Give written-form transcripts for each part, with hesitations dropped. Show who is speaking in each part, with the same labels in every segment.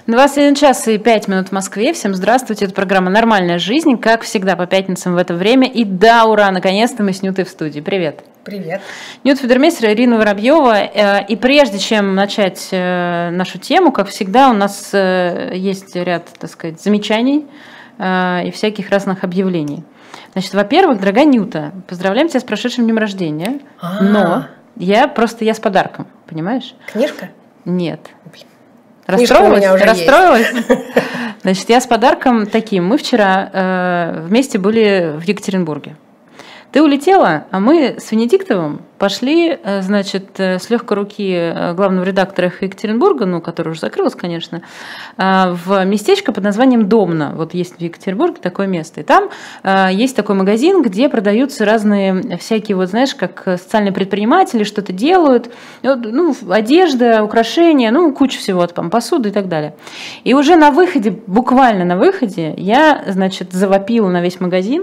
Speaker 1: 21 час и 5 минут в Москве. Всем здравствуйте. Это программа «Нормальная жизнь», как всегда по пятницам в это время. И да, ура, наконец-то мы с Нютой в студии. Привет.
Speaker 2: Привет.
Speaker 1: Нюта Федермейстер, Ирина Воробьева. И прежде чем начать нашу тему, как всегда, у нас есть ряд, так сказать, замечаний и всяких разных объявлений. Значит, во-первых, дорогая Нюта, поздравляем тебя с прошедшим днем рождения. Но я с подарком, понимаешь?
Speaker 2: Книжка?
Speaker 1: Нет.
Speaker 2: Расстроилась?
Speaker 1: Расстроилась? Значит, я с подарком таким. Мы вчера вместе были в Екатеринбурге. Ты улетела, а мы с Венедиктовым пошли, значит, с легкой руки главного редактора Екатеринбурга, ну, который уже закрылся, конечно, в местечко под названием Домна. Вот есть в Екатеринбурге такое место. И там есть такой магазин, где продаются разные всякие, вот знаешь, как социальные предприниматели что-то делают, ну, одежда, украшения, ну, куча всего, там, посуда и так далее. И уже на выходе, буквально на выходе, я, значит, завопила на весь магазин: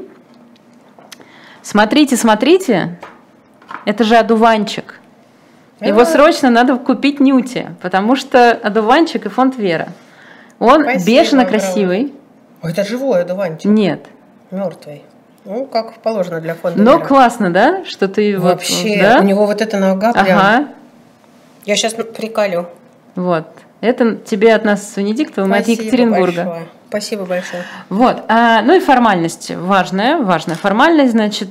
Speaker 1: смотрите, смотрите, это же одуванчик. Его срочно надо купить Нюте, потому что одуванчик и фонд Вера. Он бешено красивый.
Speaker 2: Это живой одуванчик?
Speaker 1: Нет.
Speaker 2: Мертвый. Ну, как положено для фонда
Speaker 1: Но
Speaker 2: Вера.
Speaker 1: Классно, да? Что ты
Speaker 2: вообще,
Speaker 1: вот, да?
Speaker 2: У него вот эта нога прям.
Speaker 1: Ага.
Speaker 2: Я сейчас приколю.
Speaker 1: Вот. Это тебе от нас с Венедиктовым, от Екатеринбурга.
Speaker 2: Большое. Спасибо большое.
Speaker 1: Вот. Ну и формальность важная формальность. Значит,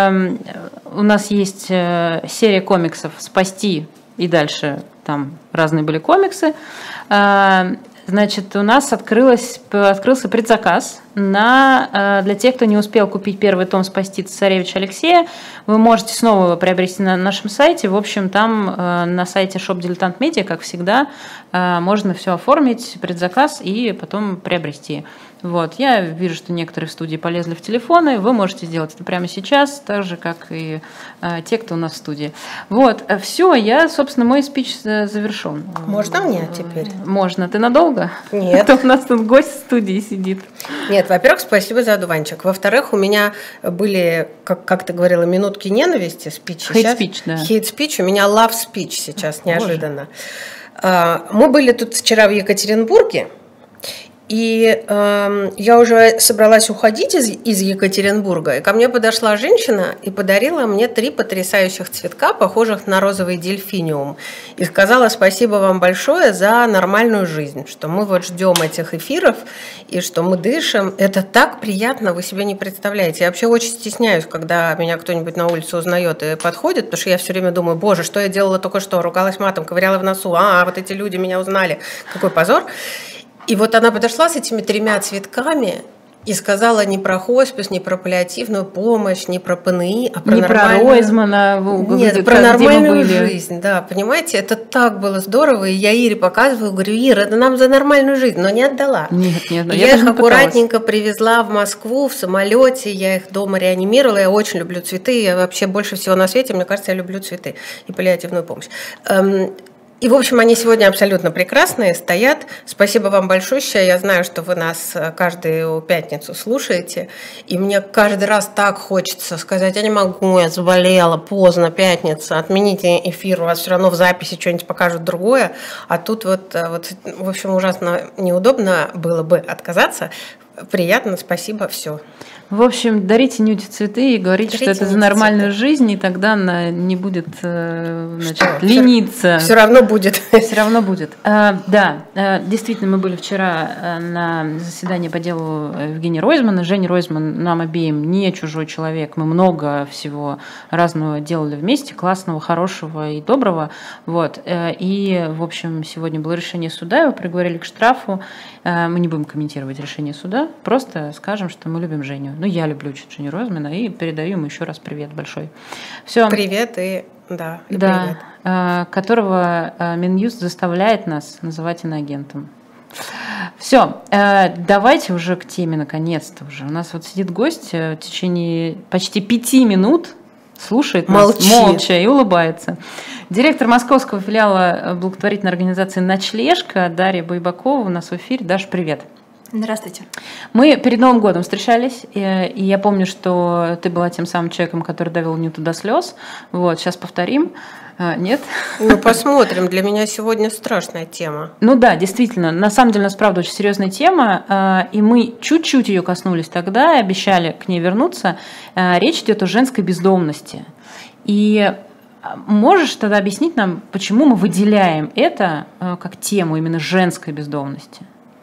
Speaker 1: у нас есть серия комиксов «Спасти», и дальше там разные были комиксы. Значит, у нас открылся предзаказ для тех, кто не успел купить первый том «Спасти царевича Алексея». Вы можете снова его приобрести на нашем сайте. В общем, там на сайте Shop Dilettant Media, как всегда, можно все оформить, предзаказ, и потом приобрести. Вот. Я вижу, что некоторые в студии полезли в телефоны. Вы можете сделать это прямо сейчас, так же, как и те, кто у нас в студии. Вот. Все, собственно, мой спич завершен.
Speaker 2: Можно мне теперь?
Speaker 1: Можно. Ты надолго?
Speaker 2: Нет.
Speaker 1: А то у нас тут гость в студии сидит.
Speaker 2: Нет, во-первых, спасибо за одуванчик. Во-вторых, у меня были, как ты говорила, минутки ненависти, спичи.
Speaker 1: Хейт-спич, да.
Speaker 2: Хейт-спич, у меня love-спич сейчас, неожиданно. Мы были тут вчера в Екатеринбурге, и я уже собралась уходить из Екатеринбурга, и ко мне подошла женщина и подарила мне 3 потрясающих цветка, похожих на розовый дельфиниум, и сказала: спасибо вам большое за нормальную жизнь, что мы вот ждем этих эфиров, и что мы дышим. Это так приятно, вы себе не представляете. Я вообще очень стесняюсь, когда меня кто-нибудь на улице узнает и подходит, потому что я все время думаю: боже, что я делала только что, ругалась матом, ковыряла в носу, вот эти люди меня узнали, какой позор. И вот она подошла с этими 3 цветками и сказала не про хоспис, не про паллиативную помощь, не про ПНИ, а про
Speaker 1: про Ройзмана.
Speaker 2: Нет, про нормальную жизнь. Да, понимаете, это так было здорово. И я Ире показываю, говорю: Ира, это нам за нормальную жизнь, но не отдала.
Speaker 1: Нет,
Speaker 2: я их аккуратненько привезла в Москву в самолете, я их дома реанимировала. Я очень люблю цветы, я вообще больше всего на свете, мне кажется, я люблю цветы и паллиативную помощь. И, в общем, они сегодня абсолютно прекрасные, стоят. Спасибо вам большое. Я знаю, что вы нас каждую пятницу слушаете. И мне каждый раз так хочется сказать: я не могу, я заболела, поздно, пятница, отмените эфир, у вас все равно в записи что-нибудь покажут другое. А тут вот, в общем, ужасно неудобно было бы отказаться. Приятно, спасибо, все.
Speaker 1: В общем, дарите Нюте цветы и говорите, что это за нормальную жизнь, и тогда она не будет, значит, лениться.
Speaker 2: Все равно будет.
Speaker 1: Все равно будет. Да, действительно, мы были вчера на заседании по делу Евгения Ройзмана. Женя Ройзман нам обеим не чужой человек. Мы много всего разного делали вместе, классного, хорошего и доброго. Вот. И, в общем, сегодня было решение суда, его приговорили к штрафу. Мы не будем комментировать решение суда, просто скажем, что мы любим Женю. Ну, я люблю Женю Ройзмана и передаю ему еще раз привет большой. Все.
Speaker 2: Привет и привет.
Speaker 1: Которого Минюст заставляет нас называть иноагентом. Все, давайте уже к теме наконец-то уже. У нас вот сидит гость в течение почти 5 минут, слушает нас молча и улыбается. Директор московского филиала благотворительной организации «Ночлежка» Дарья Байбакова у нас в эфире. Даш, привет.
Speaker 3: Здравствуйте.
Speaker 1: Мы перед Новым годом встречались, и я помню, что ты была тем самым человеком, который довел Нюту до слез. Вот, сейчас повторим. Нет?
Speaker 2: Ну, посмотрим. Для меня сегодня страшная тема.
Speaker 1: Ну да, действительно. На самом деле, у нас, правда, очень серьезная тема, и мы чуть-чуть ее коснулись тогда и обещали к ней вернуться. Речь идет о женской бездомности. И можешь тогда объяснить нам, почему мы выделяем это как тему именно женской бездомности?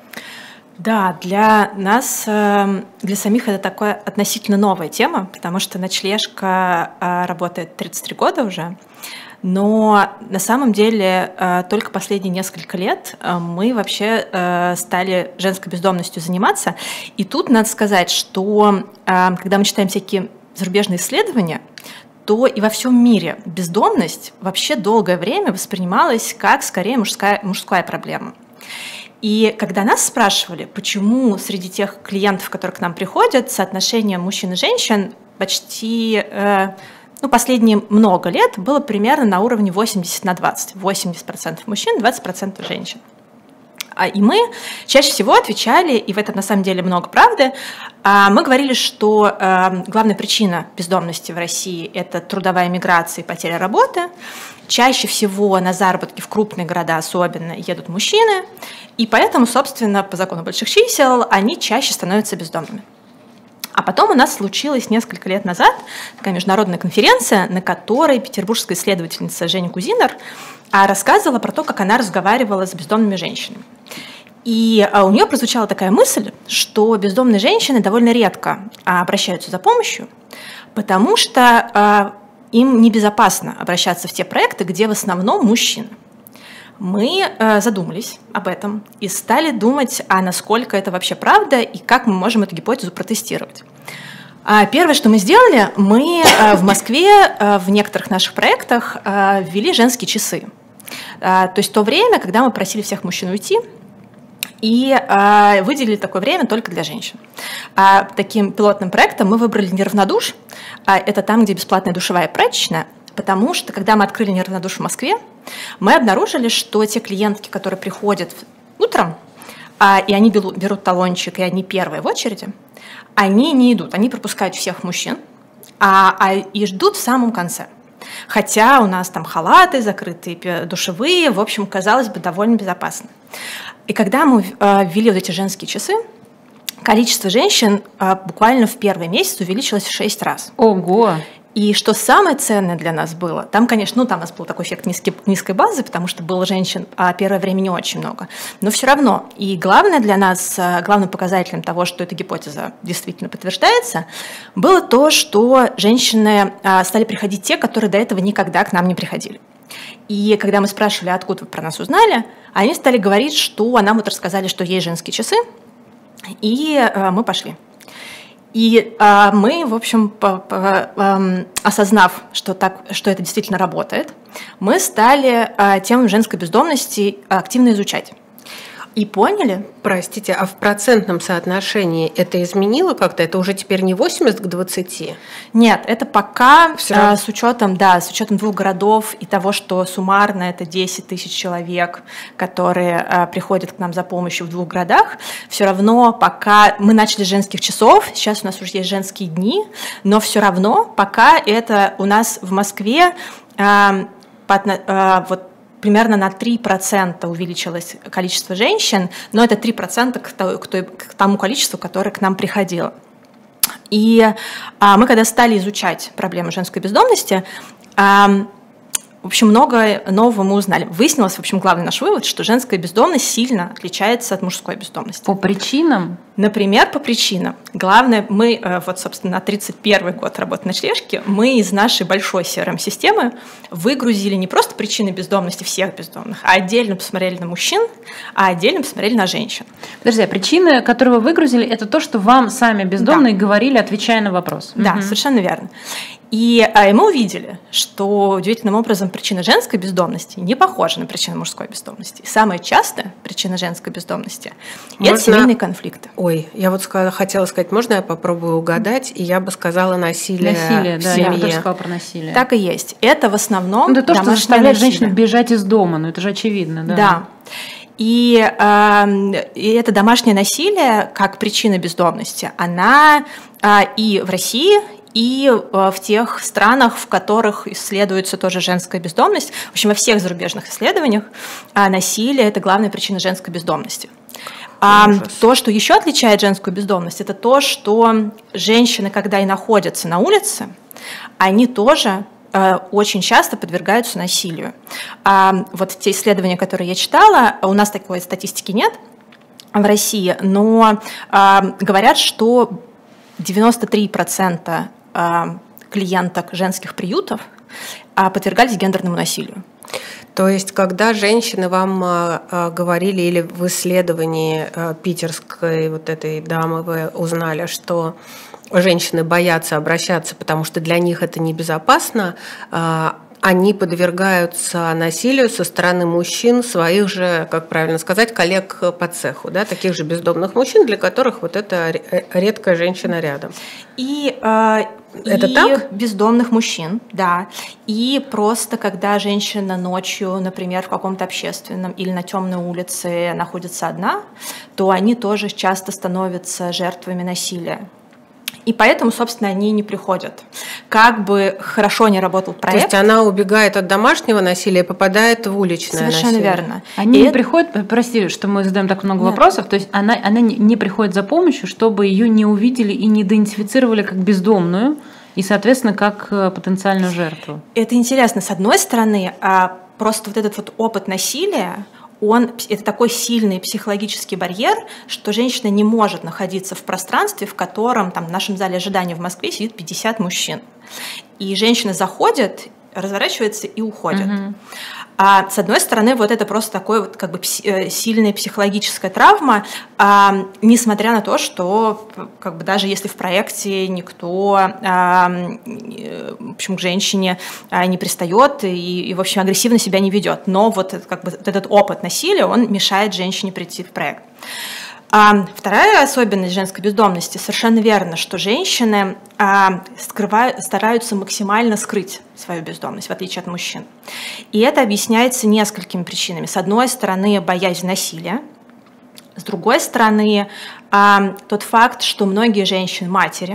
Speaker 3: Да, для нас, для самих это такая относительно новая тема, потому что ночлежка работает 33 года уже, но на самом деле только последние несколько лет мы вообще стали женской бездомностью заниматься. И тут надо сказать, что когда мы читаем всякие зарубежные исследования, то и во всем мире бездомность вообще долгое время воспринималась как скорее мужская проблема. И когда нас спрашивали, почему среди тех клиентов, которые к нам приходят, соотношение мужчин и женщин почти, последние много лет было примерно на уровне 80/20. 80% мужчин, 20% женщин. И мы чаще всего отвечали, и в этом на самом деле много правды, мы говорили, что главная причина бездомности в России – это трудовая миграция и потеря работы. Чаще всего на заработки в крупные города особенно едут мужчины, и поэтому, собственно, по закону больших чисел, они чаще становятся бездомными. А потом у нас случилась несколько лет назад такая международная конференция, на которой петербургская исследовательница Женя Кузинер рассказывала про то, как она разговаривала с бездомными женщинами. И у нее прозвучала такая мысль, что бездомные женщины довольно редко обращаются за помощью, потому что им небезопасно обращаться в те проекты, где в основном мужчины. Мы задумались об этом и стали думать, насколько это вообще правда и как мы можем эту гипотезу протестировать. Первое, что мы сделали, мы в Москве в некоторых наших проектах ввели женские часы. То есть то время, когда мы просили всех мужчин уйти, и выделили такое время только для женщин. Таким пилотным проектом мы выбрали Неравнодуш. Это там, где бесплатная душевая и прачечная, потому что, когда мы открыли Неравнодуш в Москве, мы обнаружили, что те клиентки, которые приходят утром, и они берут талончик, и они первые в очереди, они не идут, они пропускают всех мужчин и ждут в самом конце. Хотя у нас там халаты, закрытые душевые, в общем, казалось бы, довольно безопасно. И когда мы ввели вот эти женские часы, количество женщин буквально в первый месяц увеличилось в 6 раз.
Speaker 1: Ого!
Speaker 3: И что самое ценное для нас было, там, конечно, там у нас был такой эффект низкой базы, потому что было женщин первое время не очень много, но все равно. И главное для нас, главным показателем того, что эта гипотеза действительно подтверждается, было то, что женщины стали приходить те, которые до этого никогда к нам не приходили. И когда мы спрашивали, откуда вы про нас узнали, они стали говорить, что нам вот рассказали, что есть женские часы, и мы пошли. И мы, в общем, осознав, что это действительно работает, мы стали тему женской бездомности активно изучать. И поняли.
Speaker 2: Простите, а в процентном соотношении это изменило как-то? Это уже теперь не 80 к 20?
Speaker 3: Нет, это пока с учетом 2 городов и того, что суммарно это 10 тысяч человек, которые приходят к нам за помощью в 2 городах. Все равно пока мы начали с женских часов, сейчас у нас уже есть женские дни, но все равно пока это у нас в Москве примерно на 3% увеличилось количество женщин, но это 3% к тому количеству, которое к нам приходило. И мы, когда стали изучать проблему женской бездомности, в общем, много нового мы узнали. Выяснилось, в общем, главный наш вывод, что женская бездомность сильно отличается от мужской бездомности.
Speaker 1: По причинам?
Speaker 3: Например, по причинам. Главное, мы, собственно, на 31-й год работы ночлежки, мы из нашей большой CRM-системы выгрузили не просто причины бездомности всех бездомных, а отдельно посмотрели на мужчин, а отдельно посмотрели на женщин.
Speaker 1: Подожди, а причины, которые вы выгрузили, это то, что вам сами бездомные говорили, отвечая на вопрос?
Speaker 3: Да, совершенно верно. И мы увидели, что удивительным образом причина женской бездомности не похожа на причину мужской бездомности. И самая частая причина женской бездомности – это семейные конфликты.
Speaker 2: Ой, я вот хотела сказать, можно я попробую угадать? И я бы сказала насилие в
Speaker 1: да,
Speaker 2: семье.
Speaker 1: я бы тоже сказала про насилие.
Speaker 3: Так и есть. Это в основном
Speaker 1: это то, что заставляет женщину бежать из дома, но это же очевидно. Да.
Speaker 3: Да. И это домашнее насилие как причина бездомности, она и в России, и в тех странах, в которых исследуется тоже женская бездомность. В общем, во всех зарубежных исследованиях насилие – это главная причина женской бездомности. То, что еще отличает женскую бездомность, это то, что женщины, когда и находятся на улице, они тоже очень часто подвергаются насилию. Вот те исследования, которые я читала, у нас такой статистики нет в России, но говорят, что 93% клиенток женских приютов подвергались гендерному насилию.
Speaker 2: То есть, когда женщины вам говорили, или в исследовании питерской вот этой дамы вы узнали, что женщины боятся обращаться, потому что для них это небезопасно, они подвергаются насилию со стороны мужчин, своих же, как правильно сказать, коллег по цеху, да, таких же бездомных мужчин, для которых вот эта редкая женщина рядом. Это так?
Speaker 3: Бездомных мужчин, да. И просто когда женщина ночью, например, в каком-то общественном или на темной улице находится одна, то они тоже часто становятся жертвами насилия. И поэтому, собственно, они не приходят. Как бы хорошо не работал проект.
Speaker 2: То есть она убегает от домашнего насилия и попадает в уличное насилие.
Speaker 3: Совершенно верно.
Speaker 1: Они не приходят, прости, что мы задаем так много вопросов, то есть она не приходит за помощью, чтобы ее не увидели и не идентифицировали как бездомную и, соответственно, как потенциальную жертву.
Speaker 3: Это интересно. С одной стороны, просто вот этот вот опыт насилия, это такой сильный психологический барьер, что женщина не может находиться в пространстве, в котором там, в нашем зале ожидания в Москве сидит 50 мужчин. И женщина заходит, разворачивается и уходит. А с одной стороны, вот это просто такой вот как бы сильная психологическая травма, несмотря на то, что как бы даже если в проекте никто, в общем, к женщине не пристает и в общем, агрессивно себя не ведет, но вот, как бы, вот этот опыт насилия, он мешает женщине прийти в проект. Вторая особенность женской бездомности, совершенно верно, что женщины стараются максимально скрыть свою бездомность, в отличие от мужчин. И это объясняется несколькими причинами. С одной стороны, боязнь насилия. С другой стороны, тот факт, что многие женщины матери,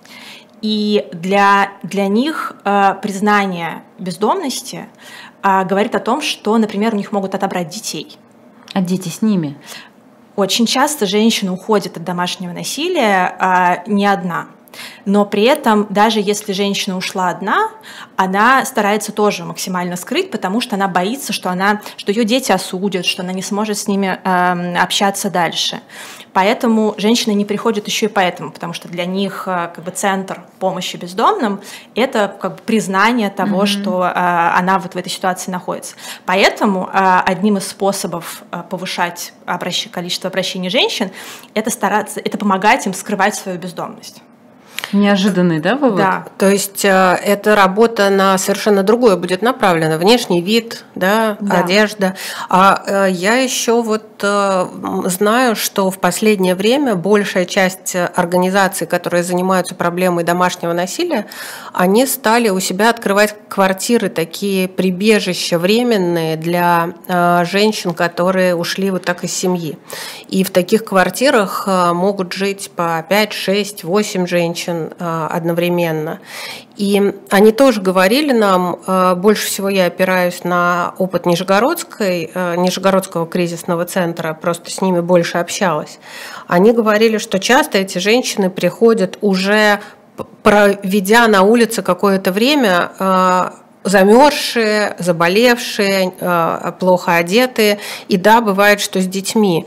Speaker 3: и для них признание бездомности говорит о том, что, например, у них могут отобрать детей.
Speaker 1: А дети с ними?
Speaker 3: Очень часто женщина уходит от домашнего насилия не одна. Но при этом, даже если женщина ушла одна, она старается тоже максимально скрыть, потому что она боится, что ее дети осудят, что она не сможет с ними общаться дальше. Поэтому женщины не приходят еще и поэтому, потому что для них как бы центр помощи бездомным – это как бы признание того, что она вот в этой ситуации находится. Поэтому одним из способов повышать количество обращений женщин – это помогать им скрывать свою бездомность.
Speaker 1: Неожиданный, да, вывод?
Speaker 3: Да.
Speaker 2: То есть эта работа на совершенно другое будет направлена. Внешний вид, да, одежда. А я еще вот знаю, что в последнее время большая часть организаций, которые занимаются проблемой домашнего насилия, они стали у себя открывать квартиры, такие прибежища временные для женщин, которые ушли вот так из семьи. И в таких квартирах могут жить по 5, 6, 8 женщин одновременно. И они тоже говорили нам, больше всего я опираюсь на опыт Нижегородского кризисного центра, просто с ними больше общалась. Они говорили, что часто эти женщины приходят уже, проведя на улице какое-то время, замерзшие, заболевшие, плохо одетые, и да, бывает, что с детьми.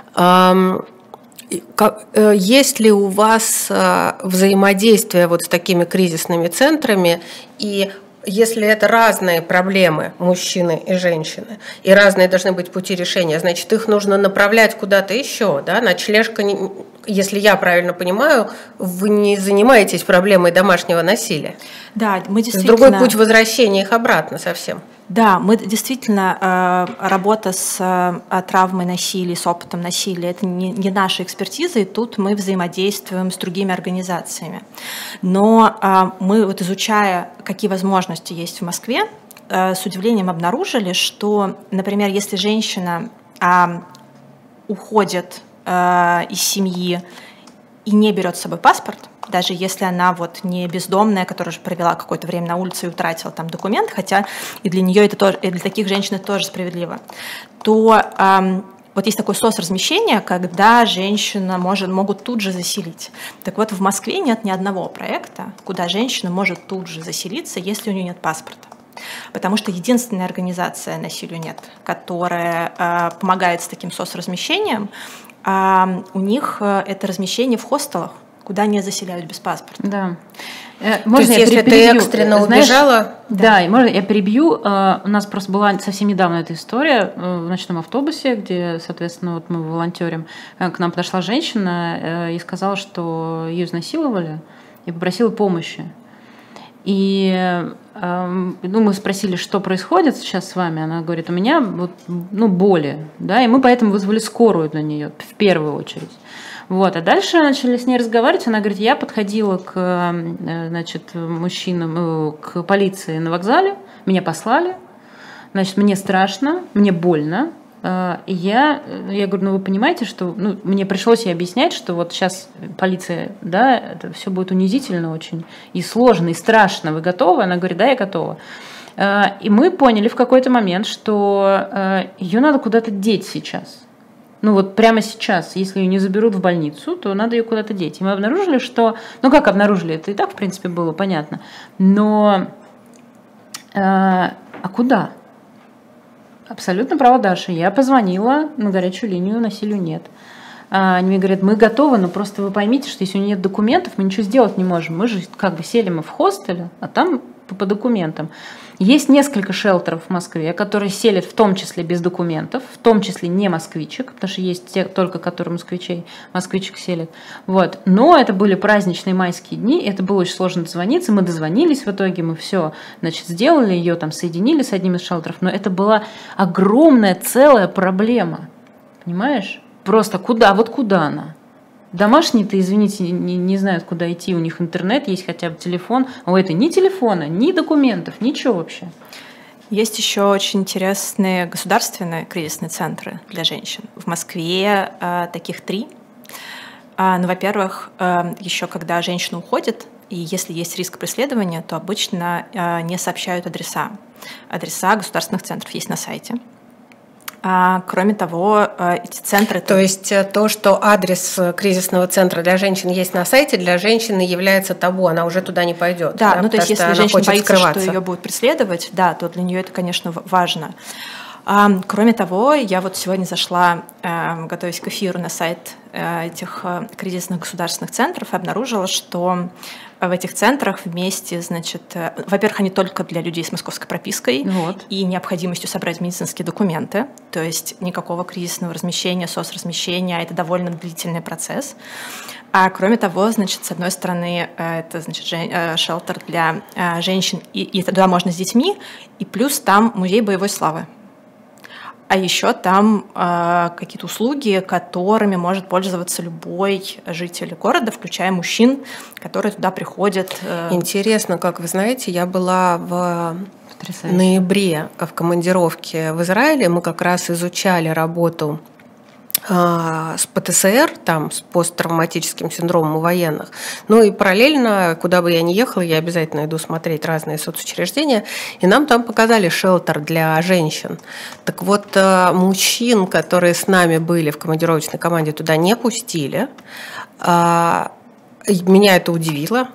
Speaker 2: Есть ли у вас взаимодействие вот с такими кризисными центрами, и если это разные проблемы, мужчины и женщины, и разные должны быть пути решения, значит, их нужно направлять куда-то еще, да? Ночлежка, если я правильно понимаю, вы не занимаетесь проблемой домашнего насилия.
Speaker 3: Да, мы действительно...
Speaker 2: Другой путь возвращения их обратно совсем.
Speaker 3: Да, мы действительно, работа с травмой насилия, с опытом насилия, это не наша экспертиза, и тут мы взаимодействуем с другими организациями. Но мы, вот изучая, какие возможности есть в Москве, с удивлением обнаружили, что, например, если женщина уходит из семьи и не берет с собой паспорт, даже если она вот не бездомная, которая уже провела какое-то время на улице и утратила там документ, хотя и для нее это тоже, и для таких женщин это тоже справедливо, то вот есть такое соцразмещение, когда женщину могут тут же заселить. Так вот, в Москве нет ни одного проекта, куда женщина может тут же заселиться, если у нее нет паспорта. Потому что единственная организация «Насилию нет», которая помогает с таким соцразмещением, у них это размещение в хостелах, куда не заселяют без паспорта.
Speaker 1: Да.
Speaker 2: Можно я если ты экстренно убежала?
Speaker 1: Да, и можно я перебью. У нас просто была совсем недавно эта история в ночном автобусе, где, соответственно, вот мы волонтерим. К нам подошла женщина и сказала, что ее изнасиловали, и попросила помощи. И мы спросили, что происходит сейчас с вами. Она говорит, у меня вот, боли, да, и мы поэтому вызвали скорую для нее в первую очередь. Вот, а дальше начали с ней разговаривать. Она говорит, я подходила к, мужчинам, к полиции на вокзале, меня послали, значит, мне страшно, мне больно. И я говорю, вы понимаете, что мне пришлось ей объяснять, что вот сейчас полиция, да, это все будет унизительно очень, и сложно, и страшно. Вы готовы? Она говорит, да, я готова. И мы поняли в какой-то момент, что ее надо куда-то деть сейчас. Прямо сейчас, если ее не заберут в больницу, то надо ее куда-то деть. И мы обнаружили, что... как обнаружили? Это и так, в принципе, было понятно. Но... А куда? Абсолютно права Даша. Я позвонила на горячую линию «Насилию нет». Они мне говорят, мы готовы, но просто вы поймите, что если у нее нет документов, мы ничего сделать не можем. Мы же сели в хостеле, а там по документам. Есть несколько шелтеров в Москве, которые селят в том числе без документов, в том числе не москвичек, потому что есть те, только которые москвичек селят. Вот. Но это были праздничные майские дни, это было очень сложно дозвониться, мы дозвонились в итоге, мы все, сделали, ее там соединили с одним из шелтеров, но это была огромная целая проблема, понимаешь? Просто куда она? Домашние-то, извините, не знают, куда идти, у них интернет есть, хотя бы телефон, а у этой ни телефона, ни документов, ничего вообще.
Speaker 3: Есть еще очень интересные государственные кризисные центры для женщин. В Москве таких 3. Во-первых, еще когда женщина уходит, и если есть риск преследования, то обычно не сообщают адреса. Адреса государственных центров есть на сайте. Кроме того, эти центры...
Speaker 2: То есть то, что адрес кризисного центра для женщин есть на сайте, для женщины является табу, она уже туда не пойдет.
Speaker 3: Да, то есть если женщина боится, что ее будут преследовать, да, то для нее это, конечно, важно. Кроме того, я вот сегодня зашла, готовясь к эфиру, на сайт этих кризисных государственных центров и обнаружила, что в этих центрах вместе, во-первых, они только для людей с московской пропиской и необходимостью собрать медицинские документы, то есть никакого кризисного размещения, соцразмещения, это довольно длительный процесс. А кроме того, с одной стороны, это шелтер для женщин, и туда можно с детьми, и плюс там музей боевой славы. А еще там какие-то услуги, которыми может пользоваться любой житель города, включая мужчин, которые туда приходят.
Speaker 2: Интересно, как вы знаете, я была в ноябре в командировке в Израиле. Мы как раз изучали работу с ПТСР, там, с посттравматическим синдромом у военных. И параллельно, куда бы я ни ехала, я обязательно иду смотреть разные соцучреждения, и нам там показали шелтер для женщин. Так вот, мужчин, которые с нами были в командировочной команде, туда не пустили. Меня это удивило.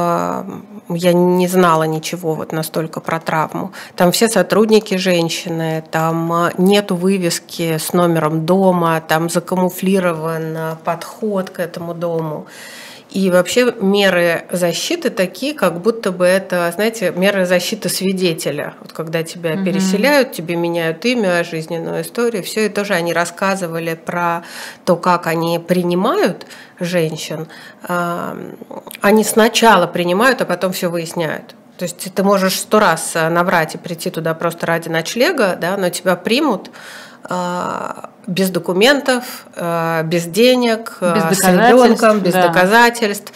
Speaker 2: Я не знала ничего настолько про травму. Там все сотрудники женщины, там нету вывески с номером дома, там закамуфлирован подход к этому дому. И вообще меры защиты такие, как будто бы это, знаете, меры защиты свидетеля. Вот когда тебя переселяют, тебе меняют имя, жизненную историю, все, и тоже они рассказывали про то, как они принимают женщин. Они сначала принимают, а потом все выясняют. То есть ты можешь 100 раз наврать и прийти туда просто ради ночлега, да, но тебя примут без документов, без денег, с ребенком, без доказательств.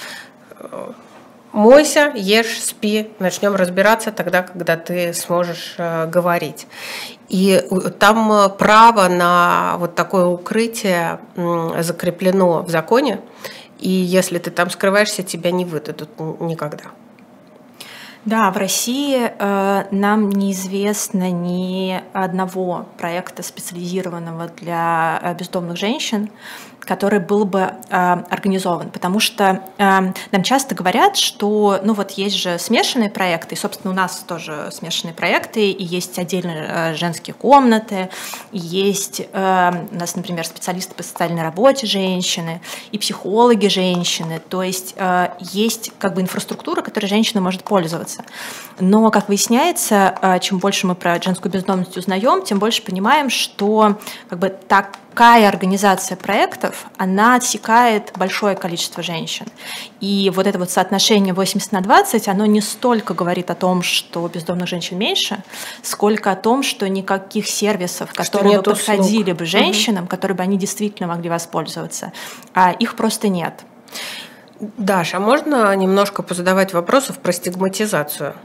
Speaker 2: Мойся, ешь, спи, начнем разбираться тогда, когда ты сможешь говорить. И там право на вот такое укрытие закреплено в законе. и если ты там скрываешься, тебя не выдадут никогда.
Speaker 3: Да, в России нам неизвестно ни одного проекта, специализированного для бездомных женщин, который был бы организован, потому что нам часто говорят, что есть же смешанные проекты, и, собственно, у нас тоже смешанные проекты, и есть отдельные женские комнаты, и есть у нас, например, специалисты по социальной работе женщины, и психологи женщины, то есть есть инфраструктура, которой женщина может пользоваться. Но, как выясняется, чем больше мы про женскую бездомность узнаем, тем больше понимаем, что такая организация проектов, она отсекает большое количество женщин. И вот это соотношение 80/20, оно не столько говорит о том, что бездомных женщин меньше, сколько о том, что никаких сервисов, которые бы подходили бы женщинам, которые бы они действительно могли воспользоваться, их просто нет.
Speaker 2: Даша, можно немножко позадавать вопросов про стигматизацию?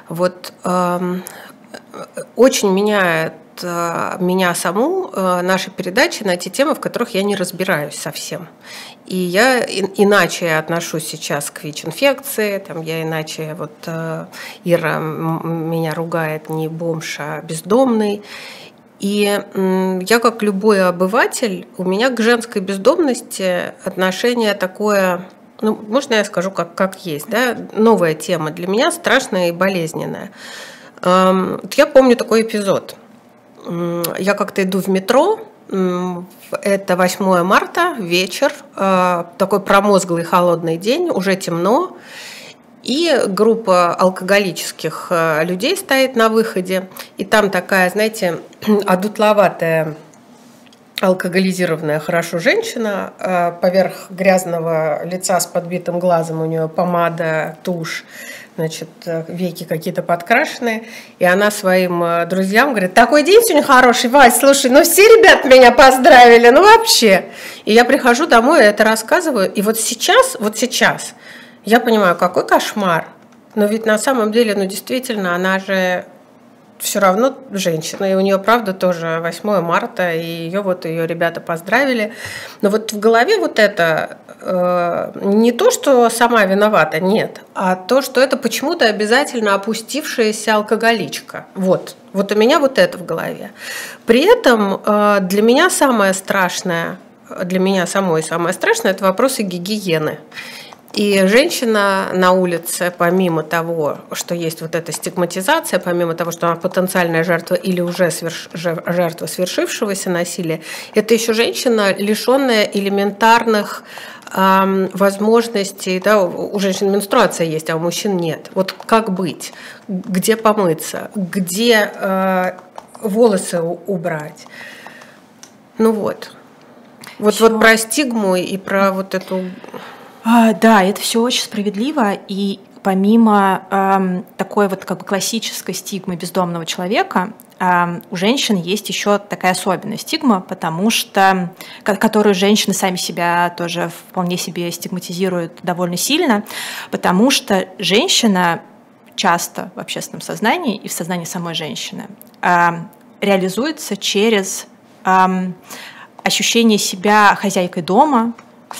Speaker 2: Очень меняет меня саму наши передачи на те темы, в которых я не разбираюсь совсем. И я иначе отношусь сейчас к ВИЧ-инфекции, я иначе, Ира меня ругает не бомж, а бездомный. И я, как любой обыватель, у меня к женской бездомности отношение такое, можно я скажу, как есть, да? Новая тема для меня, страшная и болезненная. Я помню такой эпизод. Я как-то иду в метро, это 8 марта, вечер, такой промозглый холодный день, уже темно, и группа алкоголических людей стоит на выходе, и там такая, знаете, одутловатая, алкоголизированная хорошо женщина, поверх грязного лица с подбитым глазом у нее помада, тушь, веки какие-то подкрашенные, и она своим друзьям говорит: такой день сегодня хороший, Вась, слушай, все ребята меня поздравили, вообще. И я прихожу домой, это рассказываю, и сейчас я понимаю, какой кошмар, но ведь на самом деле, действительно, она же все равно женщина, и у нее, правда, тоже 8 марта, и ее ребята поздравили. Но в голове это не то, что сама виновата, нет, а то, что это почему-то обязательно опустившаяся алкоголичка. Вот у меня это в голове. При этом для меня самое страшное, для меня самой самое страшное – это вопросы гигиены. И женщина на улице, помимо того, что есть эта стигматизация, помимо того, что она потенциальная жертва или уже жертва свершившегося насилия, это еще женщина, лишенная элементарных возможностей. Да, у женщин менструация есть, а у мужчин нет. Как быть? Где помыться? Где волосы убрать? Про стигму и про эту...
Speaker 3: Да, это все очень справедливо, и помимо такой классической стигмы бездомного человека, у женщин есть еще такая особенная стигма, потому что, которую женщины сами себя тоже вполне себе стигматизируют довольно сильно, потому что женщина часто в общественном сознании и в сознании самой женщины реализуется через ощущение себя хозяйкой дома,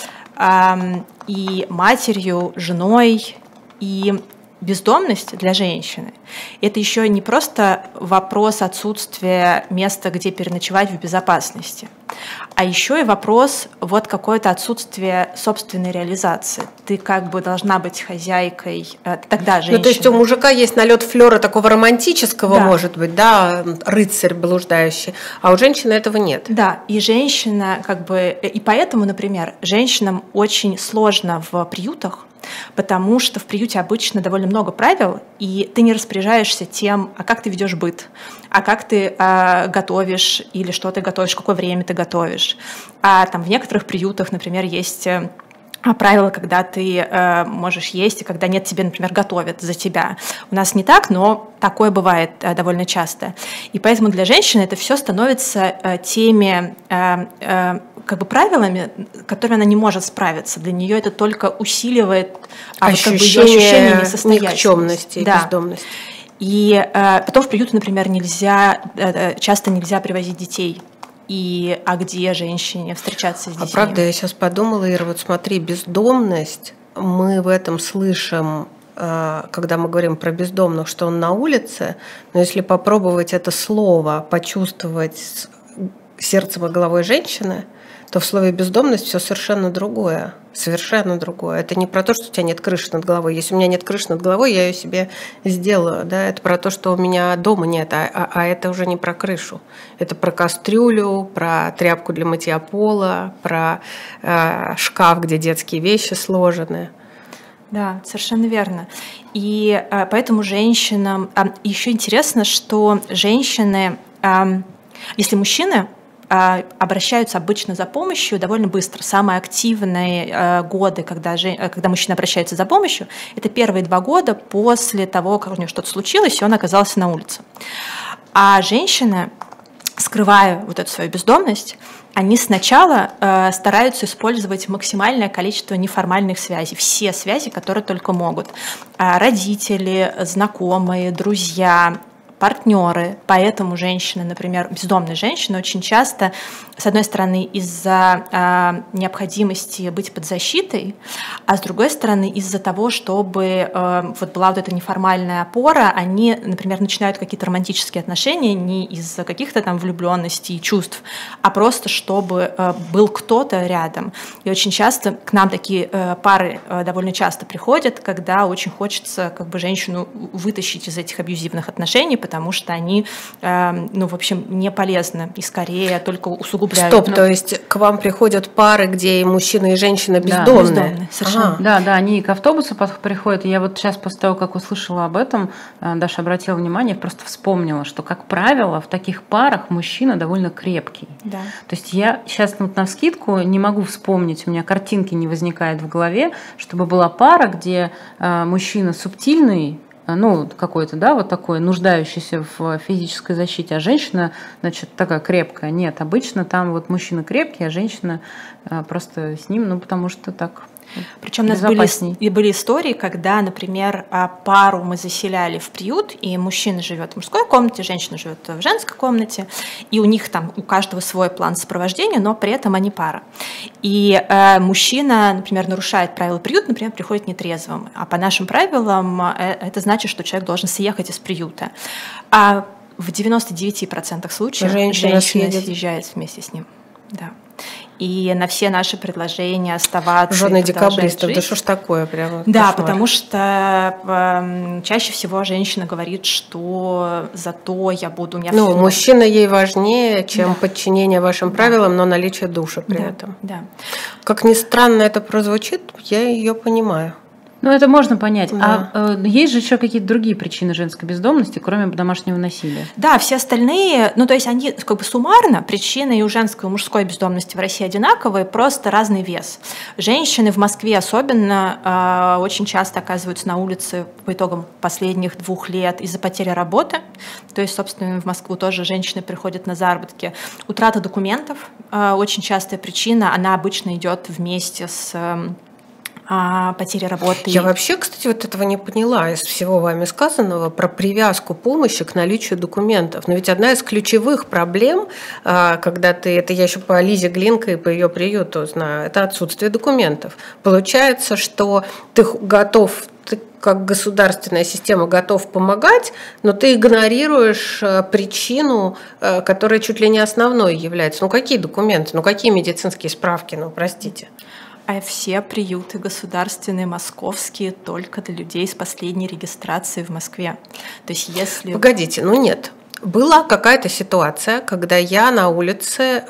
Speaker 3: и матерью, женой, и бездомность для женщины – это еще не просто вопрос отсутствия места, где переночевать в безопасности, а еще и вопрос какое-то отсутствие собственной реализации. Ты должна быть хозяйкой, тогда женщина.
Speaker 2: То есть у мужика есть налет флера такого романтического, да, может быть, да, рыцарь блуждающий, а у женщины этого нет.
Speaker 3: Да, и женщина и поэтому, например, женщинам очень сложно в приютах, потому что в приюте обычно довольно много правил, и ты не распоряжаешься тем, как ты ведешь быт, как ты готовишь или что ты готовишь, какое время ты готовишь. В некоторых приютах, например, есть правила, когда ты можешь есть, и когда нет, тебе, например, готовят за тебя. У нас не так, но такое бывает довольно часто. И поэтому для женщины это все становится теми правилами, которыми она не может справиться. Для нее это только усиливает ее ощущение несостоятельности,
Speaker 2: никчемности, да, бездомности.
Speaker 3: И потом в приюты, например, часто нельзя привозить детей а где женщине встречаться с детьми.
Speaker 2: А правда, я сейчас подумала, Ира, вот смотри, бездомность, мы в этом слышим, когда мы говорим про бездомных, что он на улице, но если попробовать это слово почувствовать сердцем и головой женщины, то в слове «бездомность» все совершенно другое. Совершенно другое. Это не про то, что у тебя нет крыши над головой. Если у меня нет крыши над головой, я ее себе сделаю. Да? Это про то, что у меня дома нет, а это уже не про крышу. Это про кастрюлю, про тряпку для мытья пола, про шкаф, где детские вещи сложены.
Speaker 3: Да, совершенно верно. И поэтому женщинам... еще интересно, что женщины... если мужчины обращаются обычно за помощью довольно быстро. Самые активные годы, когда мужчина обращается за помощью, это первые 2 года после того, как у него что-то случилось, и он оказался на улице. А женщины, скрывая вот эту свою бездомность, они сначала стараются использовать максимальное количество неформальных связей, все связи, которые только могут. Родители, знакомые, друзья, партнеры. Поэтому женщины, например, бездомные женщины очень часто, с одной стороны, из-за необходимости быть под защитой, а с другой стороны, из-за того, чтобы вот была вот эта неформальная опора, они, например, начинают какие-то романтические отношения не из-за каких-то там влюбленностей и чувств, а просто чтобы был кто-то рядом. И очень часто к нам такие пары довольно часто приходят, когда очень хочется как бы женщину вытащить из этих абьюзивных отношений, потому что они, в общем, не полезны и скорее только усугубляют.
Speaker 2: Стоп, то есть к вам приходят пары, где и мужчина, и женщина бездомные?
Speaker 3: Да, бездомные, совершенно.
Speaker 1: Да, они к автобусу приходят. И я вот сейчас после того, как услышала об этом, Даша обратила внимание, просто вспомнила, что, как правило, в таких парах мужчина довольно крепкий.
Speaker 3: Да.
Speaker 1: То есть я сейчас навскидку не могу вспомнить, у меня картинки не возникает в голове, чтобы была пара, где мужчина субтильный, какой-то, да, вот такой, нуждающийся в физической защите, а женщина, значит, такая крепкая. Нет, обычно там вот мужчина крепкий, а женщина просто с ним, потому что так.
Speaker 3: Причем у нас были истории, когда, например, пару мы заселяли в приют, и мужчина живет в мужской комнате, женщина живет в женской комнате, и у них там у каждого свой план сопровождения, но при этом они пара. И мужчина, например, нарушает правила приюта, например, приходит нетрезвым, а по нашим правилам это значит, что человек должен съехать из приюта. А в 99% случаев женщина съезжает вместе с ним. Да. И на все наши предложения оставаться.
Speaker 2: Жены декабристов, да что ж такое прямо?
Speaker 3: Да, кошмар. Потому что чаще всего женщина говорит, что зато я буду...
Speaker 2: мужчина ей важнее, чем подчинение вашим правилам, но наличие души при этом.
Speaker 3: Да.
Speaker 2: Как ни странно это прозвучит, я ее понимаю.
Speaker 1: Это можно понять. Да. А есть же еще какие-то другие причины женской бездомности, кроме домашнего насилия?
Speaker 3: Да, все остальные, то есть они как бы суммарно, причины и у женской, и у мужской бездомности в России одинаковые, просто разный вес. Женщины в Москве особенно очень часто оказываются на улице по итогам последних 2 лет из-за потери работы. То есть, собственно, в Москву тоже женщины приходят на заработки. Утрата документов очень частая причина, она обычно идет вместе с... потери работы.
Speaker 2: Я вообще, кстати, вот этого не поняла из всего вами сказанного про привязку помощи к наличию документов. Но ведь одна из ключевых проблем, когда это я еще по Лизе Глинко и по ее приюту знаю, это отсутствие документов. Получается, что ты как государственная система готов помогать, но ты игнорируешь причину, которая чуть ли не основной является. Какие документы, какие медицинские справки, простите.
Speaker 3: А все приюты государственные, московские, только для людей с последней регистрацией в Москве. То есть если...
Speaker 2: Погодите, нет. Была какая-то ситуация, когда я на улице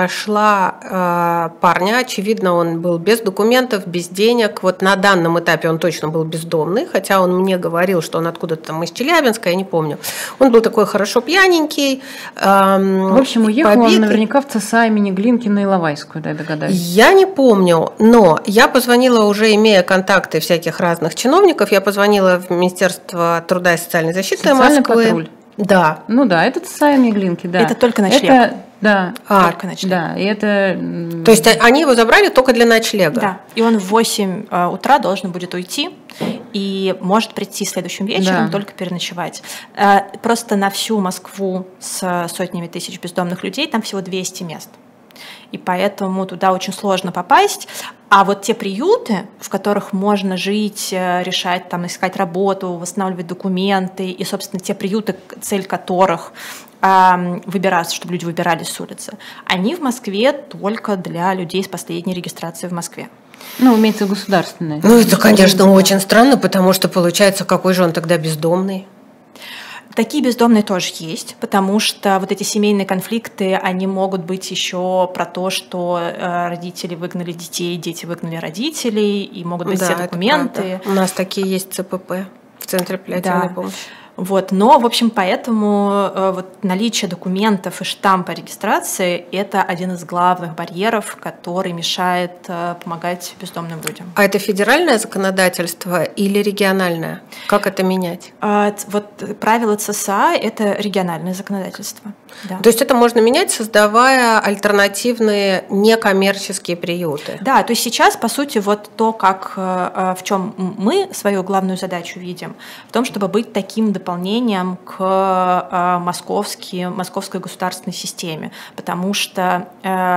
Speaker 2: нашла парня, очевидно, он был без документов, без денег. Вот на данном этапе он точно был бездомный, хотя он мне говорил, что он откуда-то там из Челябинска, я не помню. Он был такой хорошо пьяненький.
Speaker 1: В общем, уехал он наверняка в ЦСА имени Глинкина и Иловайскую, да, догадаюсь.
Speaker 2: Я не помню, но я позвонила, уже имея контакты всяких разных чиновников, я позвонила в Министерство труда и социальной защиты Москвы.
Speaker 1: Патруль.
Speaker 2: Да.
Speaker 1: Это ЦСА имени Глинки, да.
Speaker 3: Это только ночлег.
Speaker 1: Да.
Speaker 3: Только ночлег.
Speaker 1: Да, и это...
Speaker 2: То есть они его забрали только для ночлега?
Speaker 3: Да, и он в 8 утра должен будет уйти и может прийти следующим вечером, только переночевать. Просто на всю Москву с сотнями тысяч бездомных людей там всего 200 мест. И поэтому туда очень сложно попасть. А вот те приюты, в которых можно жить, решать, там, искать работу, восстанавливать документы, и, собственно, те приюты, цель которых выбираться, чтобы люди выбирались с улицы, они в Москве только для людей с последней регистрацией в Москве.
Speaker 1: Ну, имеется государственное.
Speaker 2: Ну, это, конечно, очень странно, потому что, получается, какой же он тогда бездомный?
Speaker 3: Такие бездомные тоже есть, потому что вот эти семейные конфликты, они могут быть еще про то, что родители выгнали детей, дети выгнали родителей, и могут быть все документы.
Speaker 2: У нас такие есть ЦПП, в Центре паллиативной помощи.
Speaker 3: Вот, но, в общем, поэтому вот наличие документов и штампа регистрации – это один из главных барьеров, который мешает помогать бездомным людям.
Speaker 2: А это федеральное законодательство или региональное? Как это менять?
Speaker 3: Вот правила ЦСА – это региональное законодательство. Да.
Speaker 2: То есть это можно менять, создавая альтернативные некоммерческие приюты?
Speaker 3: Да, то есть сейчас, по сути, вот то, как, в чем мы свою главную задачу видим, в том, чтобы быть таким дополнением к московской государственной системе, потому что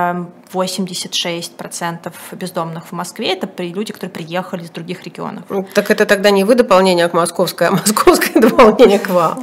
Speaker 3: 86% бездомных в Москве – это люди, которые приехали из других регионов.
Speaker 2: Так это тогда не вы дополнение к московской, а московское дополнение к вам.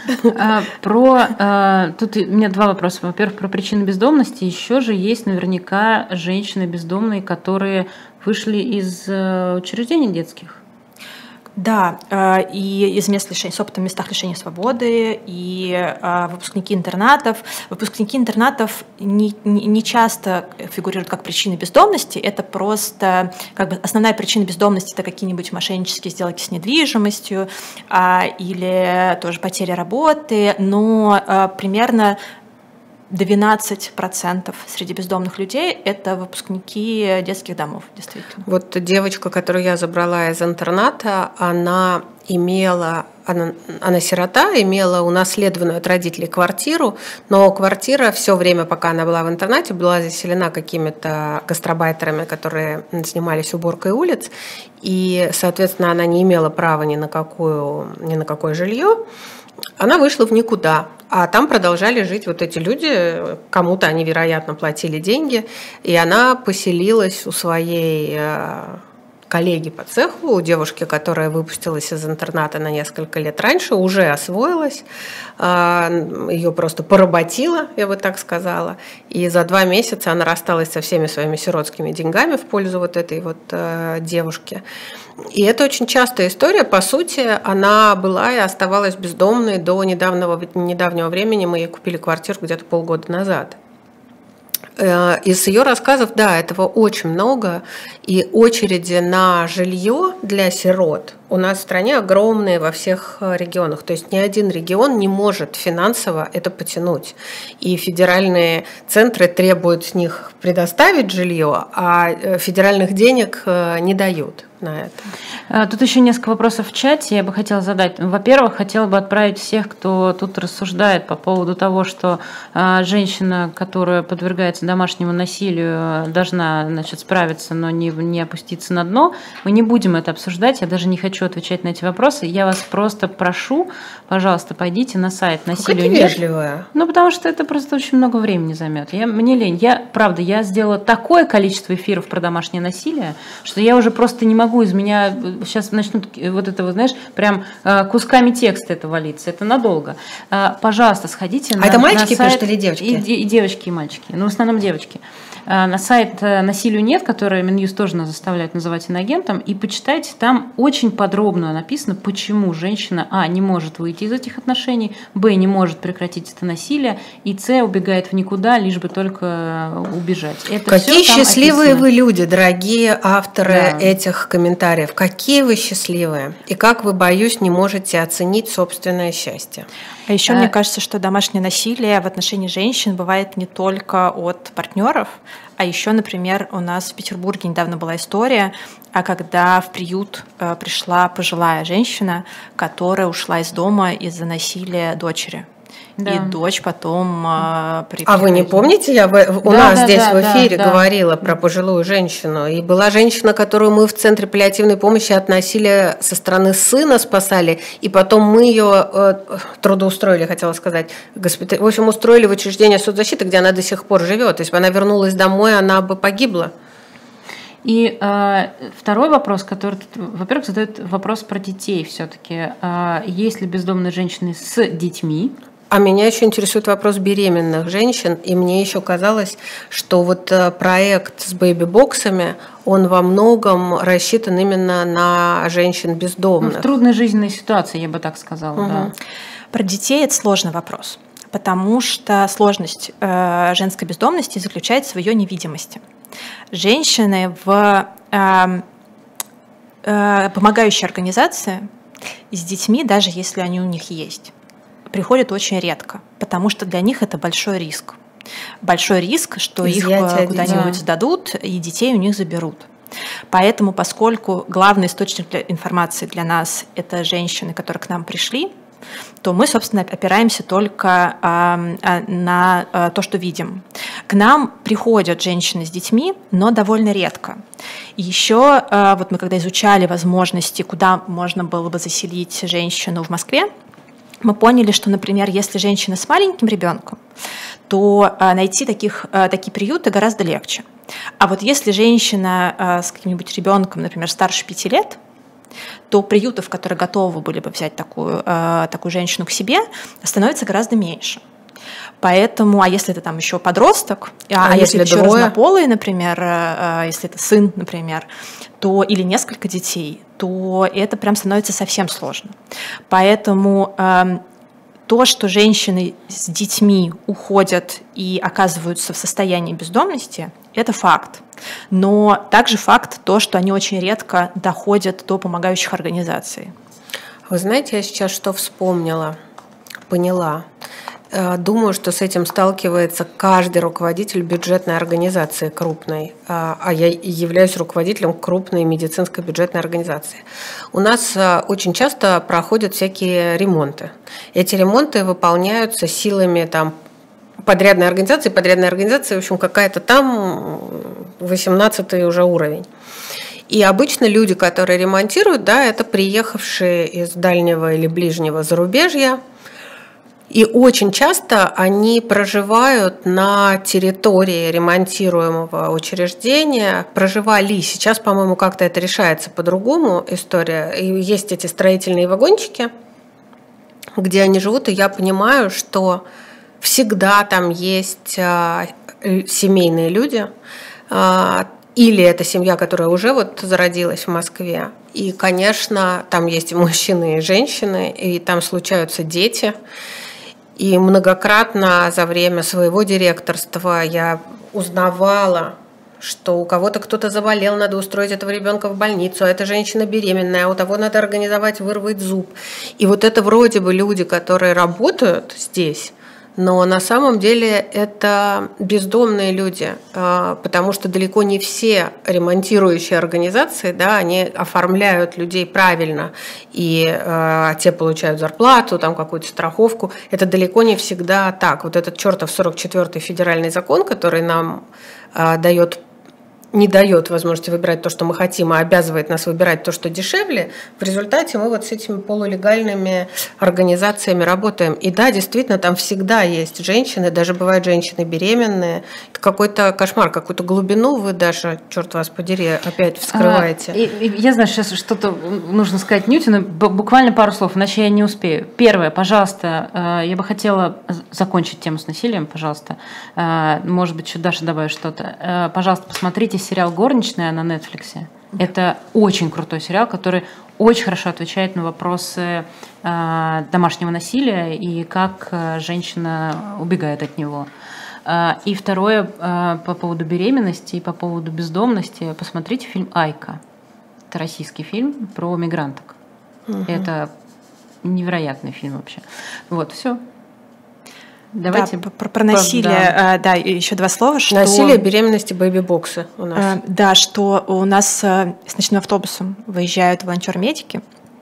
Speaker 1: Тут у меня два вопроса. Во-первых, про причины бездомности. Еще же есть наверняка женщины бездомные, которые вышли из учреждений детских.
Speaker 3: Да, и из мест лишения, с опытом в местах лишения свободы, и выпускники интернатов. Выпускники интернатов не часто фигурируют как причины бездомности, это просто как бы основная причина бездомности – это какие-нибудь мошеннические сделки с недвижимостью или тоже потеря работы, но примерно 12% среди бездомных людей – это выпускники детских домов, действительно.
Speaker 2: Вот девочка, которую я забрала из интерната, она сирота, имела унаследованную от родителей квартиру, но квартира все время, пока она была в интернате, была заселена какими-то гастарбайтерами, которые занимались уборкой улиц, и, соответственно, она не имела права ни на какое жилье. Она вышла в никуда, а там продолжали жить вот эти люди, кому-то они, вероятно, платили деньги, и она поселилась у своей коллеги по цеху, у девушки, которая выпустилась из интерната на несколько лет раньше, уже освоилась, ее просто поработила, я бы так сказала, и за 2 месяца она рассталась со всеми своими сиротскими деньгами в пользу вот этой вот девушки. И это очень частая история. По сути, она была и оставалась бездомной до недавнего времени. Мы ей купили квартиру где-то полгода назад. Из ее рассказов, да, этого очень много. И очереди на жилье для сирот у нас в стране огромные во всех регионах. То есть ни один регион не может финансово это потянуть. И федеральные центры требуют с них предоставить жилье, а федеральных денег не дают на это.
Speaker 1: Тут еще несколько вопросов в чате я бы хотела задать. Во-первых, хотела бы отправить всех, кто тут рассуждает по поводу того, что женщина, которая подвергается домашнему насилию, должна, значит, справиться, но не опуститься на дно. Мы не будем это обсуждать, я даже не хочу отвечать на эти вопросы. Я вас просто прошу, пожалуйста, пойдите на сайт «Насилию нет».
Speaker 2: Вежливая.
Speaker 1: Ну, потому что это просто очень много времени займет. Мне лень. Я сделала такое количество эфиров про домашнее насилие, что я уже просто не могу, из меня сейчас начнут вот это, вот, знаешь, прям кусками текста это валиться. Это надолго. Пожалуйста, сходите на сайт.
Speaker 2: А это мальчики пишут или девочки?
Speaker 1: И девочки, и мальчики. Ну, в основном девочки. На сайт «Насилию нет», который Минюст тоже нас заставляет называть иноагентом, и почитайте, там очень подробно написано, почему женщина, не может выйти из этих отношений, не может прекратить это насилие, и убегает в никуда, лишь бы только убежать. Это
Speaker 2: какие счастливые вы люди, дорогие авторы этих комментариев. Какие вы счастливые. И как вы, боюсь, не можете оценить собственное счастье.
Speaker 3: А еще мне кажется, что домашнее насилие в отношении женщин бывает не только от партнеров, а еще, например, у нас в Петербурге недавно была история, когда в приют пришла пожилая женщина, которая ушла из дома из-за насилия дочери. и дочь потом...
Speaker 2: А вы не помните, я у нас здесь в эфире говорила про пожилую женщину, и была женщина, которую мы в Центре паллиативной помощи относили со стороны сына, спасали, и потом мы ее трудоустроили, хотела сказать, в общем, устроили в учреждение соцзащиты, где она до сих пор живет. Если бы она вернулась домой, она бы погибла.
Speaker 1: И второй вопрос, который, во-первых, задает вопрос про детей все-таки. Есть ли бездомные женщины с детьми?
Speaker 2: А меня еще интересует вопрос беременных женщин, и мне еще казалось, что вот проект с бэйби-боксами, он во многом рассчитан именно на женщин бездомных.
Speaker 1: В трудной жизненной ситуации, я бы так сказала, да.
Speaker 3: Про детей это сложный вопрос, потому что сложность женской бездомности заключается в ее невидимости. Женщины в помогающей организации с детьми, даже если они у них есть, приходят очень редко, потому что для них это большой риск. Большой риск, что их куда-нибудь сдадут, и детей у них заберут. Поэтому, поскольку главный источник информации для нас – это женщины, которые к нам пришли, то мы, собственно, опираемся только на то, что видим. К нам приходят женщины с детьми, но довольно редко. И еще вот мы когда изучали возможности, куда можно было бы заселить женщину в Москве, мы поняли, что, например, если женщина с маленьким ребенком, то найти такие приюты гораздо легче. А вот если женщина с каким-нибудь ребенком, например, старше 5 лет, то приютов, которые готовы были бы взять такую женщину к себе, становится гораздо меньше. Поэтому, а если это там еще подросток, если это еще разнополый, например, если это сын, например, то или несколько детей, то это прям становится совсем сложно. Поэтому то, что женщины с детьми уходят и оказываются в состоянии бездомности, это факт. Но также факт то, что они очень редко доходят до помогающих организаций.
Speaker 2: Вы знаете, я сейчас что поняла. Думаю, что с этим сталкивается каждый руководитель бюджетной организации крупной, а я являюсь руководителем крупной медицинской бюджетной организации. У нас очень часто проходят всякие ремонты. Эти ремонты выполняются силами подрядной организации. Подрядная организация, в общем, какая-то там 18-й уже уровень. И обычно люди, которые ремонтируют, это приехавшие из дальнего или ближнего зарубежья. И очень часто они проживают на территории ремонтируемого учреждения, проживали. Сейчас, по-моему, как-то это решается по-другому история. И есть эти строительные вагончики, где они живут, и я понимаю, что всегда там есть семейные люди, или это семья, которая уже зародилась в Москве. И, конечно, там есть и мужчины, и женщины, и там случаются дети. И многократно за время своего директорства я узнавала, что у кого-то кто-то заболел, надо устроить этого ребенка в больницу, а эта женщина беременная, а у того надо организовать вырвать зуб. И это вроде бы люди, которые работают здесь, но на самом деле это бездомные люди, потому что далеко не все ремонтирующие организации, они оформляют людей правильно, и те получают зарплату, какую-то страховку. Это далеко не всегда так. Этот чертов 44-й федеральный закон, который нам не дает возможности выбирать то, что мы хотим, а обязывает нас выбирать то, что дешевле, в результате мы с этими полулегальными организациями работаем. И да, действительно, там всегда есть женщины, даже бывают женщины беременные. Это какой-то кошмар, какую-то глубину вы даже, черт вас подери, опять вскрываете.
Speaker 1: Я знаю, сейчас что-то нужно сказать Нюте, но буквально пару слов, иначе я не успею. Первое, пожалуйста, я бы хотела закончить тему с насилием, пожалуйста. Может быть, еще Даша добавит что-то. Пожалуйста, посмотрите сериал «Горничная» на Netflix. Это очень крутой сериал, который очень хорошо отвечает на вопросы домашнего насилия и как женщина убегает от него. И второе, по поводу беременности и по поводу бездомности. Посмотрите фильм «Айка». Это российский фильм про мигранток. Это невероятный фильм вообще. Все. Давайте
Speaker 3: про насилие, еще два слова. Что...
Speaker 2: Насилие, беременности, бэйби-боксы у нас.
Speaker 3: Что у нас с ночным автобусом выезжают волонтеры-медики,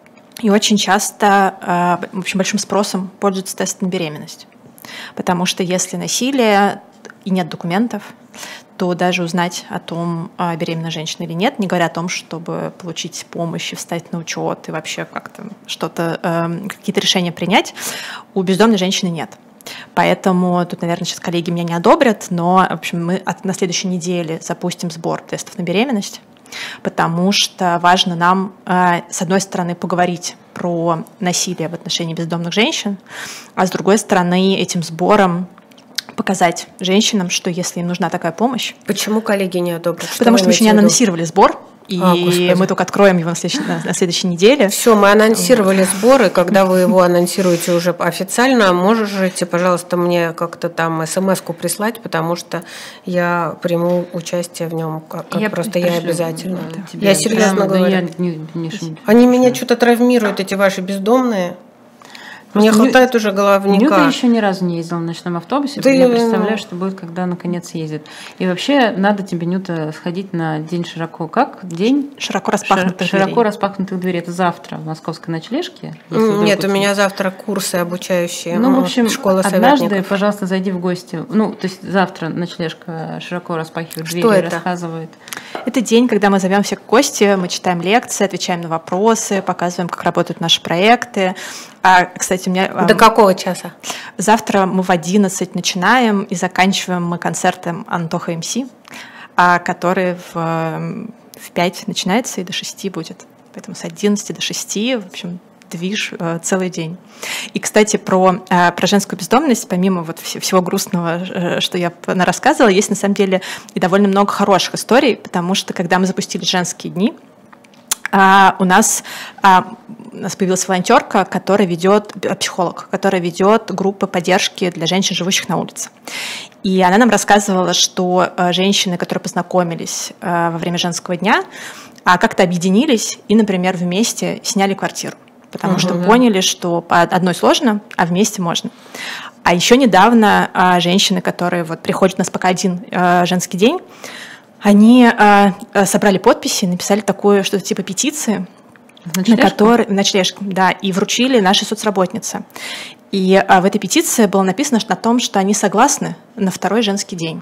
Speaker 3: И очень часто, в общем, большим спросом пользуются тест на беременность. Потому что если насилие и нет документов, то даже узнать о том, беременна женщина или нет, не говоря о том, чтобы получить помощь и встать на учет и вообще как-то какие-то решения принять, у бездомной женщины нет. Поэтому тут, наверное, сейчас коллеги меня не одобрят, но, в общем, мы на следующей неделе запустим сбор тестов на беременность, потому что важно нам, с одной стороны, поговорить про насилие в отношении бездомных женщин, а с другой стороны, этим сбором показать женщинам, что если им нужна такая помощь...
Speaker 2: Почему коллеги не одобрят?
Speaker 3: Потому что мы еще не анонсировали сбор, и мы только откроем его на следующей неделе.
Speaker 2: Все, мы анонсировали сборы. Когда вы его анонсируете уже официально, можете, пожалуйста, мне как-то там смс-ку прислать, потому что я приму участие в нем. Я обязательно. Я серьезно говорю. Они меня что-то травмируют, эти ваши бездомные. Мне хватает уже головника.
Speaker 1: Нюта еще ни разу не ездила на ночном автобусе. Я представляю, что будет, когда наконец ездит. И вообще надо тебе, Нюта, сходить на день широко. Как? День
Speaker 3: широко распахнутых дверей.
Speaker 1: Широко распахнутых дверей. Это завтра в московской ночлежке?
Speaker 2: Нет, у меня завтра курсы обучающие.
Speaker 1: Ну, в общем,
Speaker 2: школа
Speaker 1: однажды, пожалуйста, зайди в гости. Ну, то есть завтра ночлежка широко распахивает двери и рассказывает.
Speaker 3: Это день, когда мы зовем всех в гости, мы читаем лекции, отвечаем на вопросы, показываем, как работают наши проекты. Кстати, у меня...
Speaker 2: До какого часа?
Speaker 3: Завтра мы в 11 начинаем и заканчиваем мы концертом Антоха МС, который в 5 начинается и до 6 будет. Поэтому с 11 до 6, в общем, движ целый день. И, кстати, про женскую бездомность, помимо вот всего грустного, что я рассказывала, есть на самом деле и довольно много хороших историй, потому что когда мы запустили женские дни, у нас появилась волонтерка, психолог, которая ведет группы поддержки для женщин, живущих на улице. И она нам рассказывала, что женщины, которые познакомились во время женского дня, как-то объединились и, например, вместе сняли квартиру, потому что поняли, что одной сложно, а вместе можно. А еще недавно женщины, которые приходят у нас пока один женский день, они собрали подписи, написали такое что-то типа петиции, ночлежку, да, и вручили нашей соцработнице. И в этой петиции было написано о том, что они согласны на второй женский день.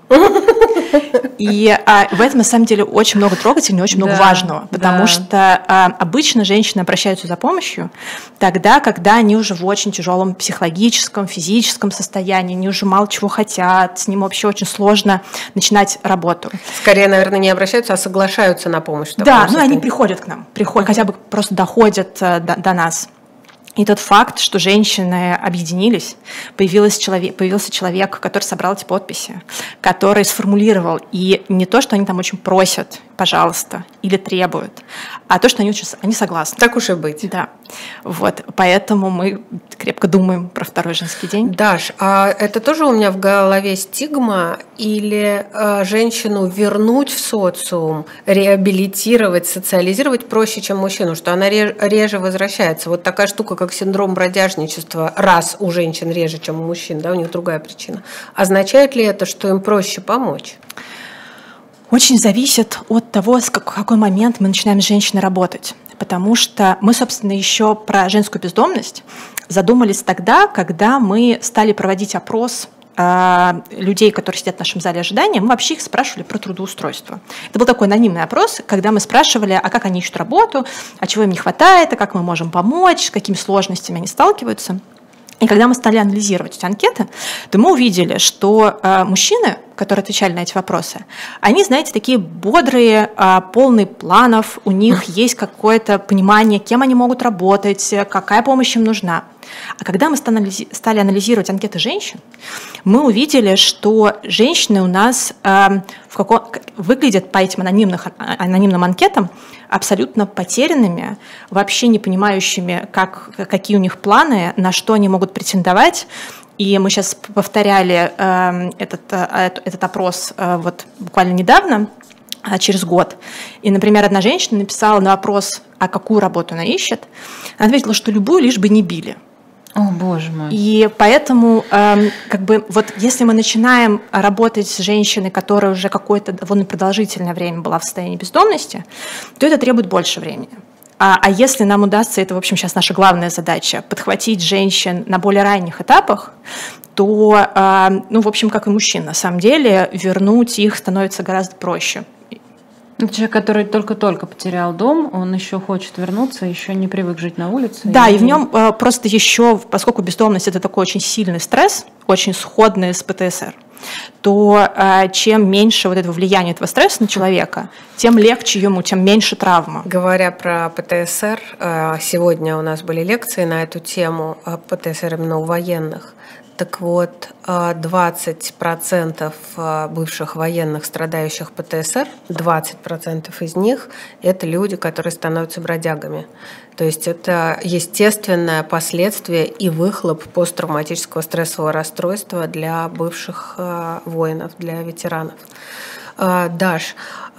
Speaker 3: И в этом, на самом деле, очень много трогательного, очень много важного, потому что обычно женщины обращаются за помощью тогда, когда они уже в очень тяжелом психологическом, физическом состоянии, они уже мало чего хотят, с ним вообще очень сложно начинать работу.
Speaker 2: Скорее, наверное, не обращаются, а соглашаются на помощь.
Speaker 3: Да, они приходят к нам, хотя бы просто доходят до нас. И тот факт, что женщины объединились, появился человек, который собрал эти подписи, который сформулировал, и не то, что они там очень просят, пожалуйста, или требуют, а то, что они согласны.
Speaker 2: Так уж и быть.
Speaker 3: Да. Поэтому мы крепко думаем про второй женский день.
Speaker 2: Даш, а это тоже у меня в голове стигма, или женщину вернуть в социум, реабилитировать, социализировать проще, чем мужчину, что она реже возвращается? Вот такая штука, как синдром бродяжничества, раз у женщин реже, чем у мужчин, да, у них другая причина. Означает ли это, что им проще помочь?
Speaker 3: Очень зависит от того, в какой момент мы начинаем с женщиной работать. Потому что мы, собственно, еще про женскую бездомность задумались тогда, когда мы стали проводить опрос людей, которые сидят в нашем зале ожидания, мы вообще их спрашивали про трудоустройство. Это был такой анонимный опрос, когда мы спрашивали, а как они ищут работу, а чего им не хватает, а как мы можем помочь, с какими сложностями они сталкиваются. И когда мы стали анализировать эти анкеты, то мы увидели, что мужчины, которые отвечали на эти вопросы, они, знаете, такие бодрые, полные планов, у них есть какое-то понимание, кем они могут работать, какая помощь им нужна. А когда мы стали анализировать анкеты женщин, мы увидели, что женщины у нас выглядят по этим анонимным анкетам абсолютно потерянными, вообще не понимающими, какие у них планы, на что они могут претендовать. И мы сейчас повторяли этот опрос буквально недавно, через год. И, например, одна женщина написала на вопрос, а какую работу она ищет, она ответила, что любую, лишь бы не били.
Speaker 1: О, боже мой.
Speaker 3: И поэтому, если мы начинаем работать с женщиной, которая уже какое-то довольно продолжительное время была в состоянии бездомности, то это требует больше времени. А если нам удастся, это, в общем, сейчас наша главная задача, подхватить женщин на более ранних этапах, то, ну, в общем, как и мужчин, на самом деле, вернуть их становится гораздо проще.
Speaker 1: Человек, который только-только потерял дом, он еще хочет вернуться, еще не привык жить на улице.
Speaker 3: Да, и в нем просто еще, поскольку бездомность – это такой очень сильный стресс, очень сходный с ПТСР, то чем меньше вот этого влияния этого стресса на человека, тем легче ему, тем меньше травма.
Speaker 2: Говоря про ПТСР, сегодня у нас были лекции на эту тему, ПТСР именно у военных. Так вот, 20% бывших военных, страдающих ПТСР, 20% из них – это люди, которые становятся бродягами. То есть это естественное последствие и выхлоп посттравматического стрессового расстройства для бывших воинов, для ветеранов. Даш,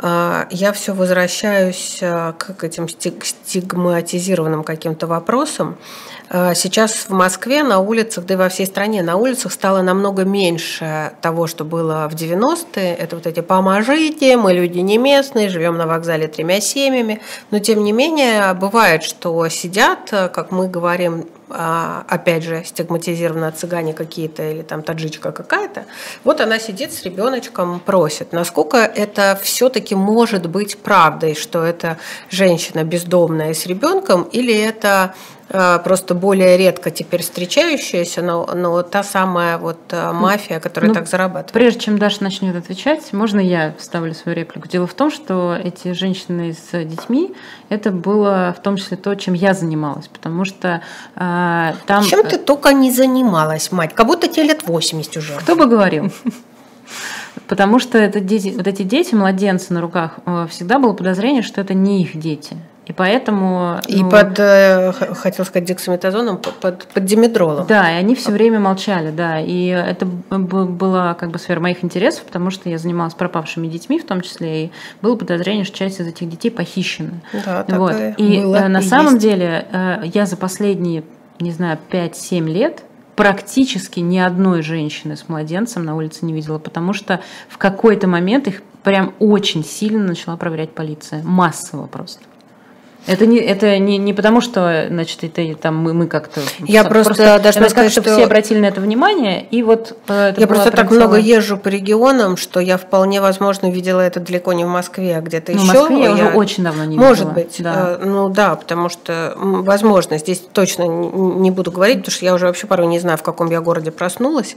Speaker 2: я все возвращаюсь к этим стигматизированным каким-то вопросам. Сейчас в Москве на улицах, да и во всей стране, на улицах стало намного меньше того, что было в 90-е. Это вот эти «поможите», «мы люди не местные», «живем на вокзале 3 семьями». Но тем не менее, бывает, что сидят, как мы говорим, опять же, стигматизированные цыгане какие-то или там таджичка какая-то, вот она сидит с ребеночком, просит. Насколько это все-таки может быть правдой, что это женщина бездомная с ребенком, или это просто более редко теперь встречающаяся, но та самая вот мафия, которая так зарабатывает?
Speaker 1: Прежде чем Даша начнет отвечать, можно я вставлю свою реплику? Дело в том, что эти женщины с детьми, это было в том числе то, чем я занималась, потому что там…
Speaker 2: Чем ты только не занималась, мать? Как будто тебе лет 80 уже.
Speaker 1: Кто бы говорил? Потому что вот эти дети, младенцы на руках, всегда было подозрение, что это не их дети. И поэтому…
Speaker 2: И хотел сказать, дексаметазоном, под димедролом.
Speaker 1: Да, и они все время молчали, да. И это была как бы сфера моих интересов, потому что я занималась пропавшими детьми в том числе, и было подозрение, что часть из этих детей похищена.
Speaker 2: Да, так
Speaker 1: вот.
Speaker 2: И было,
Speaker 1: на
Speaker 2: и
Speaker 1: самом
Speaker 2: есть.
Speaker 1: деле я за последние, не знаю, 5-7 лет практически ни одной женщины с младенцем на улице не видела, потому что в какой-то момент их прям очень сильно начала проверять полиция. Массово просто. Это не потому, что, значит, это там мы как-то…
Speaker 2: Я просто должна сказать, что
Speaker 1: все обратили на это внимание, и вот это
Speaker 2: я просто так много езжу по регионам, что я вполне возможно видела это далеко не в Москве, а где-то еще.
Speaker 1: В Москве я уже очень давно не видела.
Speaker 2: Может быть, да. Ну да, потому что, возможно, здесь точно не буду говорить, потому что я уже вообще порой не знаю, в каком я городе проснулась,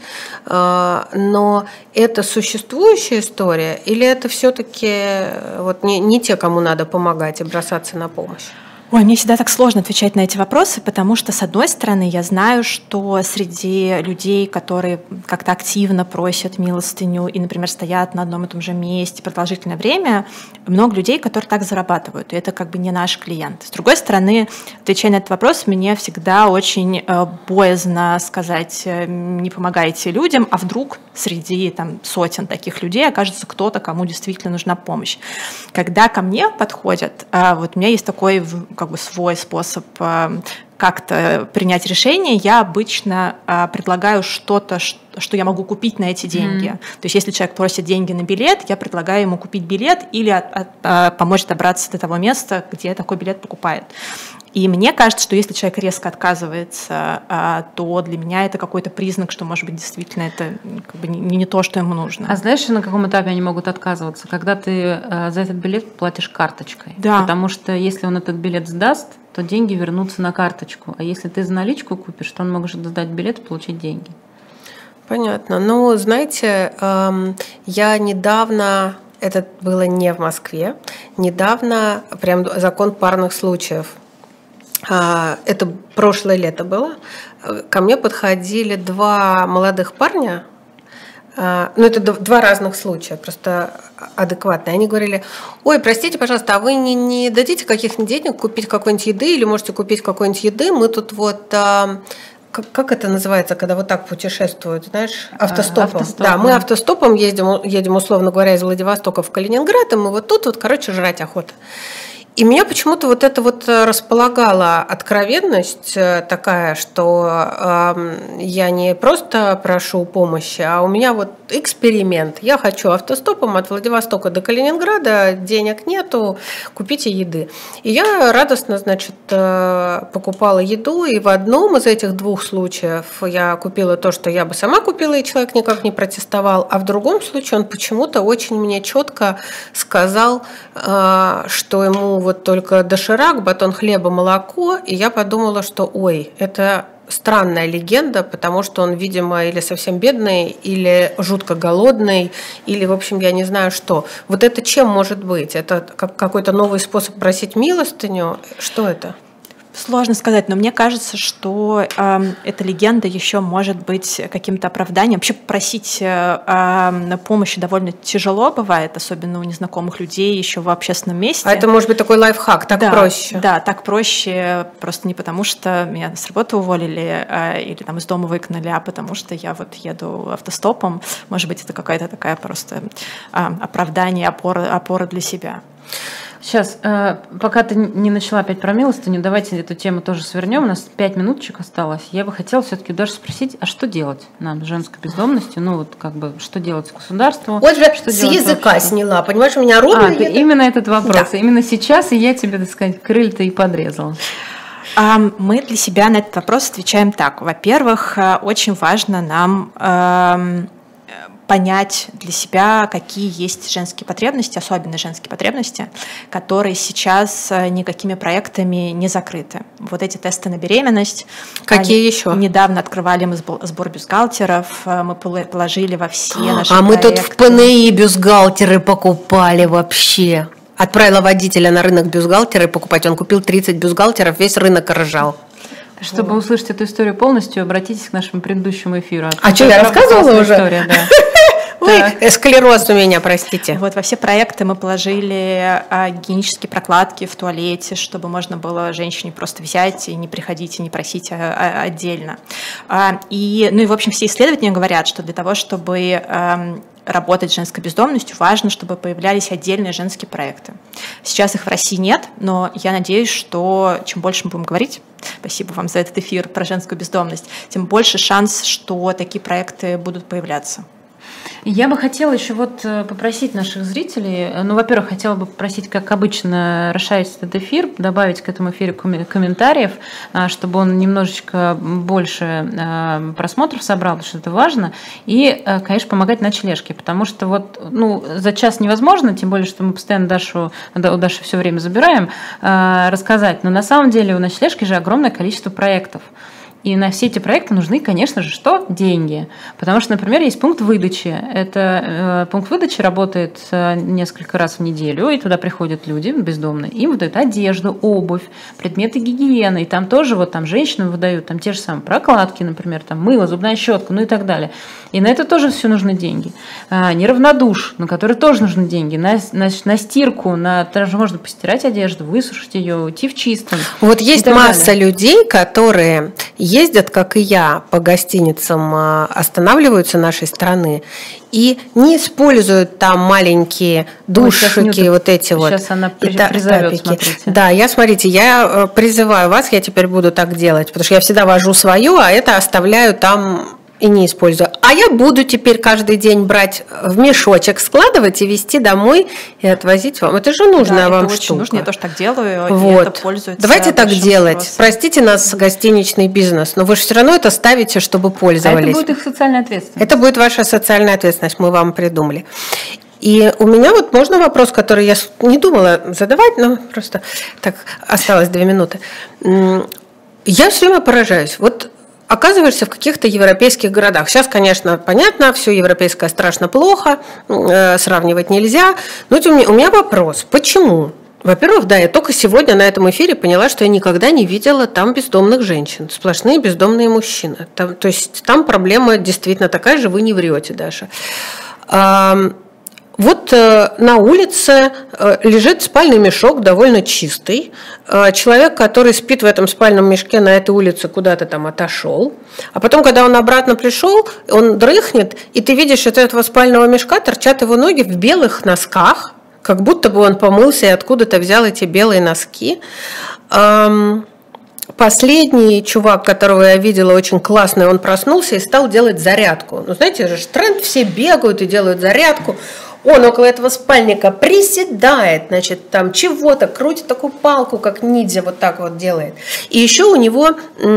Speaker 2: но это существующая история, или это все-таки вот не те, кому надо помогать и бросаться на помощь?
Speaker 3: Ой, мне всегда так сложно отвечать на эти вопросы, потому что, с одной стороны, я знаю, что среди людей, которые как-то активно просят милостыню и, например, стоят на одном и том же месте продолжительное время, много людей, которые так зарабатывают, и это как бы не наш клиент. С другой стороны, отвечая на этот вопрос, мне всегда очень боязно сказать: не помогайте людям, а вдруг среди там сотен таких людей окажется кто-то, кому действительно нужна помощь. Когда ко мне подходят, вот у меня есть такой как бы свой способ как-то принять решение, я обычно предлагаю что-то, что я могу купить на эти деньги. То есть если человек просит деньги на билет, я предлагаю ему купить билет или помочь добраться до того места, где такой билет покупает. И мне кажется, что если человек резко отказывается, то для меня это какой-то признак, что, может быть, действительно это как бы не то, что ему нужно.
Speaker 1: А знаешь, на каком этапе они могут отказываться? Когда ты за этот билет платишь карточкой.
Speaker 3: Да.
Speaker 1: Потому что если он этот билет сдаст, то деньги вернутся на карточку. А если ты за наличку купишь, то он может сдать билет и получить деньги.
Speaker 2: Понятно. Ну, знаете, я недавно, это было не в Москве, недавно прям закон парных случаев. Это прошлое лето было. Ко мне подходили 2 молодых парня. Ну, это 2 разных случая, просто адекватные. Они говорили: ой, простите, пожалуйста, а вы не дадите каких-нибудь денег купить какой-нибудь еды или можете купить какой-нибудь еды? Мы тут вот… Как это называется, когда вот так путешествуют, знаешь, автостопом? Да, мы автостопом едем, условно говоря, из Владивостока в Калининград, и мы вот тут вот, короче, жрать охота. И меня почему-то вот это вот располагала откровенность такая, что я не просто прошу помощи, а у меня вот эксперимент. Я хочу автостопом от Владивостока до Калининграда, денег нету, купите еды. И я радостно, значит, покупала еду, и в одном из этих двух случаев я купила то, что я бы сама купила, и человек никак не протестовал, а в другом случае он почему-то очень мне четко сказал, что ему вот только доширак, батон хлеба, молоко, и я подумала, что ой, это странная легенда, потому что он, видимо, или совсем бедный, или жутко голодный, или, в общем, я не знаю что. Вот это чем может быть? Это какой-то новый способ просить милостыню? Что это?
Speaker 3: Сложно сказать, но мне кажется, что эта легенда еще может быть каким-то оправданием. Вообще просить на помощь довольно тяжело бывает, особенно у незнакомых людей еще в общественном месте.
Speaker 2: А это может быть такой лайфхак, так проще?
Speaker 3: Да, так проще, просто не потому, что меня с работы уволили или там из дома выгнали, а потому что я вот еду автостопом. Может быть, это какая-то такая просто оправдание, опора для себя.
Speaker 1: Сейчас, пока ты не начала опять про милостыню, давайте эту тему тоже свернем. У нас 5 минуточек осталось. Я бы хотела все-таки даже спросить, а что делать нам с женской бездомностью? Ну вот как бы, что делать государству?
Speaker 2: Вот же с языка вообще сняла, понимаешь, у меня ровно...
Speaker 1: Именно этот вопрос, да. Именно сейчас, и я тебе, так сказать, крылья-то и подрезала.
Speaker 3: Мы для себя на этот вопрос отвечаем так. Во-первых, очень важно нам понять для себя, какие есть женские потребности, особенно женские потребности, которые сейчас никакими проектами не закрыты. Вот эти тесты на беременность.
Speaker 2: Какие еще?
Speaker 3: Недавно открывали мы сбор бюстгальтеров, мы положили во все наши
Speaker 2: проекты. Мы тут в ПНИ бюстгальтеры покупали вообще. Отправила водителя на рынок бюстгальтеры покупать. Он купил 30 бюстгальтеров, весь рынок ржал.
Speaker 1: Чтобы услышать эту историю полностью, обратитесь к нашему предыдущему эфиру.
Speaker 2: А что, я рассказывала уже?
Speaker 1: История, да.
Speaker 2: Ой, склероз у меня, простите.
Speaker 3: Вот во все проекты мы положили гигиенические прокладки в туалете, чтобы можно было женщине просто взять и не приходить, и не просить отдельно. И в общем, все исследования говорят, что для того, чтобы работать с женской бездомностью, важно, чтобы появлялись отдельные женские проекты. Сейчас их в России нет, но я надеюсь, что чем больше мы будем говорить, спасибо вам за этот эфир про женскую бездомность, тем больше шанс, что такие проекты будут появляться.
Speaker 1: Я бы хотела еще вот попросить наших зрителей, во-первых, хотела бы попросить, как обычно, расширить этот эфир, добавить к этому эфиру комментариев, чтобы он немножечко больше просмотров собрал, потому что это важно, и, конечно, помогать ночлежке, потому что вот, за час невозможно, тем более, что мы постоянно у Даши все время забираем, рассказать, но на самом деле у ночлежки же огромное количество проектов. И на все эти проекты нужны, конечно же, что? Деньги. Потому что, например, есть пункт выдачи. Пункт выдачи работает несколько раз в неделю, и туда приходят люди бездомные, им выдают одежду, обувь, предметы гигиены. И там тоже женщинам выдают там те же самые прокладки, например, там мыло, зубная щетка, и так далее. И на это тоже все нужны деньги. Неравнодуш, на который тоже нужны деньги. На стирку, даже можно постирать одежду, высушить ее, уйти в чистом.
Speaker 2: Вот есть масса людей, которые ездят, как и я, по гостиницам, останавливаются нашей страны и не используют там маленькие душики, вот эти вот.
Speaker 1: Сейчас она призовет, смотрите.
Speaker 2: Да, я призываю вас, я теперь буду так делать, потому что я всегда вожу свое, а это оставляю там и не использую. А я буду теперь каждый день брать в мешочек, складывать и везти домой и отвозить вам. Это же нужная вам штука.
Speaker 3: Очень нужно, я тоже так делаю,
Speaker 2: вот.
Speaker 3: И это пользуется.
Speaker 2: Давайте так делать. Спросом. Простите нас, гостиничный бизнес, но вы же все равно это ставите, чтобы пользовались.
Speaker 1: А это будет их социальная ответственность.
Speaker 2: Это будет ваша социальная ответственность, мы вам придумали. И у меня вот можно вопрос, который я не думала задавать, но просто так осталось 2 минуты. Я все время поражаюсь. Вот оказываешься в каких-то европейских городах. Сейчас, конечно, понятно, все европейское страшно плохо, сравнивать нельзя. Но у меня вопрос, почему? Во-первых, да, я только сегодня на этом эфире поняла, что я никогда не видела там бездомных женщин. Сплошные бездомные мужчины. То есть там проблема действительно такая же, вы не врете, Даша. Вот на улице лежит спальный мешок, довольно чистый. Человек, который спит в этом спальном мешке на этой улице, куда-то там отошел. А потом, когда он обратно пришел, он дрыхнет, и ты видишь, от этого спального мешка торчат его ноги в белых носках, как будто бы он помылся и откуда-то взял эти белые носки. Последний чувак, которого я видела, очень классный, он проснулся и стал делать зарядку. Ну, знаете же, тренд, все бегают и делают зарядку. Он около этого спальника приседает, значит, там чего-то, крутит такую палку, как ниндзя, вот так вот делает. И еще у него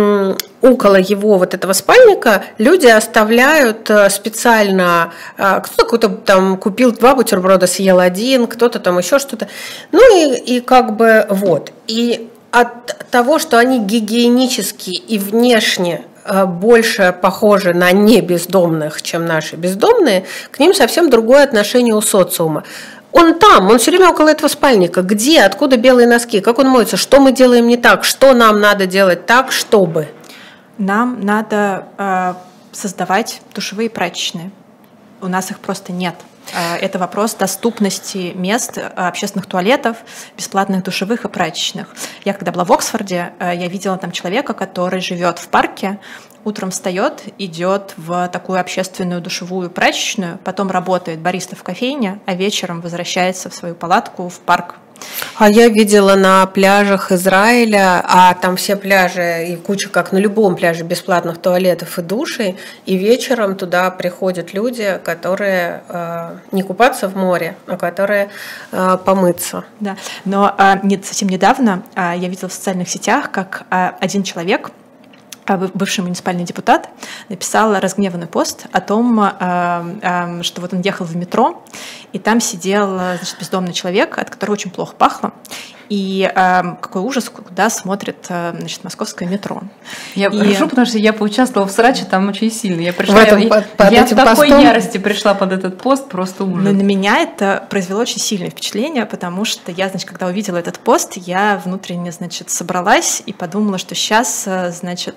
Speaker 2: около его вот этого спальника люди оставляют специально, кто-то какой-то там купил 2 бутерброда, съел 1, кто-то там еще что-то. Ну и как бы вот. И от того, что они гигиенически и внешне больше похожи на небездомных, чем наши бездомные, к ним совсем другое отношение у социума. Он там, он все время около этого спальника. Где, откуда белые носки, как он моется, что мы делаем не так, что нам надо делать так, чтобы?
Speaker 3: Нам надо создавать душевые и прачечные. У нас их просто нет. Это вопрос доступности мест, общественных туалетов, бесплатных душевых и прачечных. Я когда была в Оксфорде, я видела там человека, который живет в парке, утром встает, идет в такую общественную душевую прачечную, потом работает бариста в кофейне, а вечером возвращается в свою палатку в парк.
Speaker 2: А я видела на пляжах Израиля, а там все пляжи и куча, как на любом пляже, бесплатных туалетов и душей, и вечером туда приходят люди, которые не купаться в море, а которые помыться.
Speaker 3: Да, но совсем недавно я видела в социальных сетях, как один человек, бывший муниципальный депутат, написал разгневанный пост о том, что вот он ехал в метро, и там сидел, значит, бездомный человек, от которого очень плохо пахло. И какой ужас, куда смотрит, значит, московское метро.
Speaker 1: Я прошу, потому что я поучаствовала в сраче там очень сильно. Я пришла,
Speaker 2: я
Speaker 1: в такой ярости пришла под этот пост, просто ужас.
Speaker 3: Но на меня это произвело очень сильное впечатление, потому что я, значит, когда увидела этот пост, я внутренне, значит, собралась и подумала, что сейчас, значит,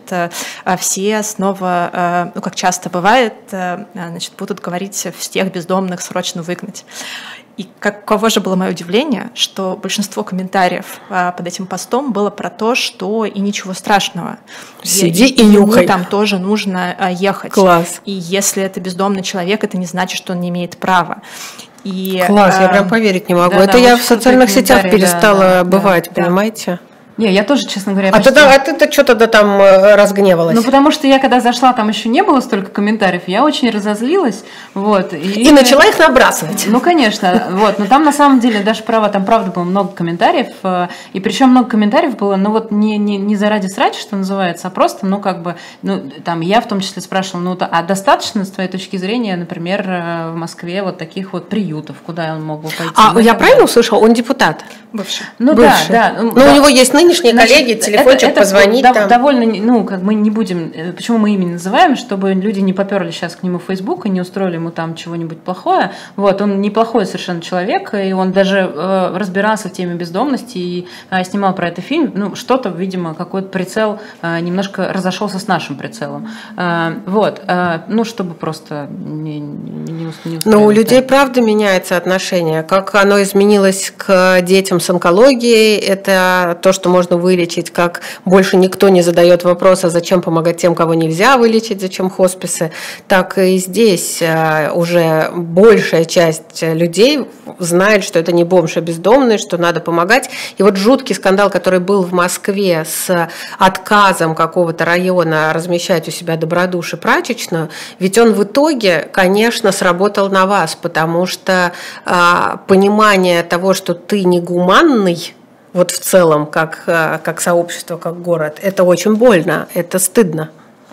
Speaker 3: все снова, ну, как часто бывает, значит, будут говорить, всех бездомных срочно выгнать. И каково же было мое удивление, что большинство комментариев под этим постом было про то, что и ничего страшного.
Speaker 2: Сиди и нюхай.
Speaker 3: Ему там тоже нужно ехать.
Speaker 2: Класс.
Speaker 3: И если это бездомный человек, это не значит, что он не имеет права. И,
Speaker 2: класс, я прям поверить не могу. Это я в социальных сетях перестала бывать, понимаете?
Speaker 1: Не, я тоже, честно говоря,
Speaker 2: ты что тогда там разгневалась?
Speaker 1: Ну, потому что я, когда зашла, там еще не было столько комментариев, я очень разозлилась, вот.
Speaker 2: И начала их набрасывать.
Speaker 1: Ну, конечно, вот. Но там, на самом деле, даже там, правда, было много комментариев, и причем много комментариев было, ну, вот не заради срача, что называется, а просто, ну, как бы, ну, там, я в том числе спрашивала, ну, а достаточно, с твоей точки зрения, например, в Москве вот таких вот приютов, куда он мог бы пойти?
Speaker 2: А я правильно услышала? Он депутат?
Speaker 3: Бывший.
Speaker 1: Ну,
Speaker 2: бывший.
Speaker 1: Да.
Speaker 2: Ну, у него есть нынешние коллеги, телефончик, позвонить там.
Speaker 1: Довольно, ну, как мы не будем, почему мы имя называем, чтобы люди не поперли сейчас к нему в Facebook и не устроили ему там чего-нибудь плохое. Вот, он неплохой совершенно человек, и он даже разбирался в теме бездомности и снимал про это фильм. Ну, что-то, видимо, какой-то прицел немножко разошелся с нашим прицелом. Вот, ну, чтобы просто не
Speaker 2: Но у людей, правда, меняется отношение. Как оно изменилось к детям с онкологией, это то, что можно вылечить, как больше никто не задает вопроса, зачем помогать тем, кого нельзя вылечить, зачем хосписы, так и здесь уже большая часть людей знает, что это не бомж, а бездомный, что надо помогать. И вот жуткий скандал, который был в Москве с отказом какого-то района размещать у себя добродушие прачечную, ведь он в итоге, конечно, сработал на вас, потому что понимание того, что ты не гуманный, вот в целом, как сообщество, как город, это очень больно, это стыдно.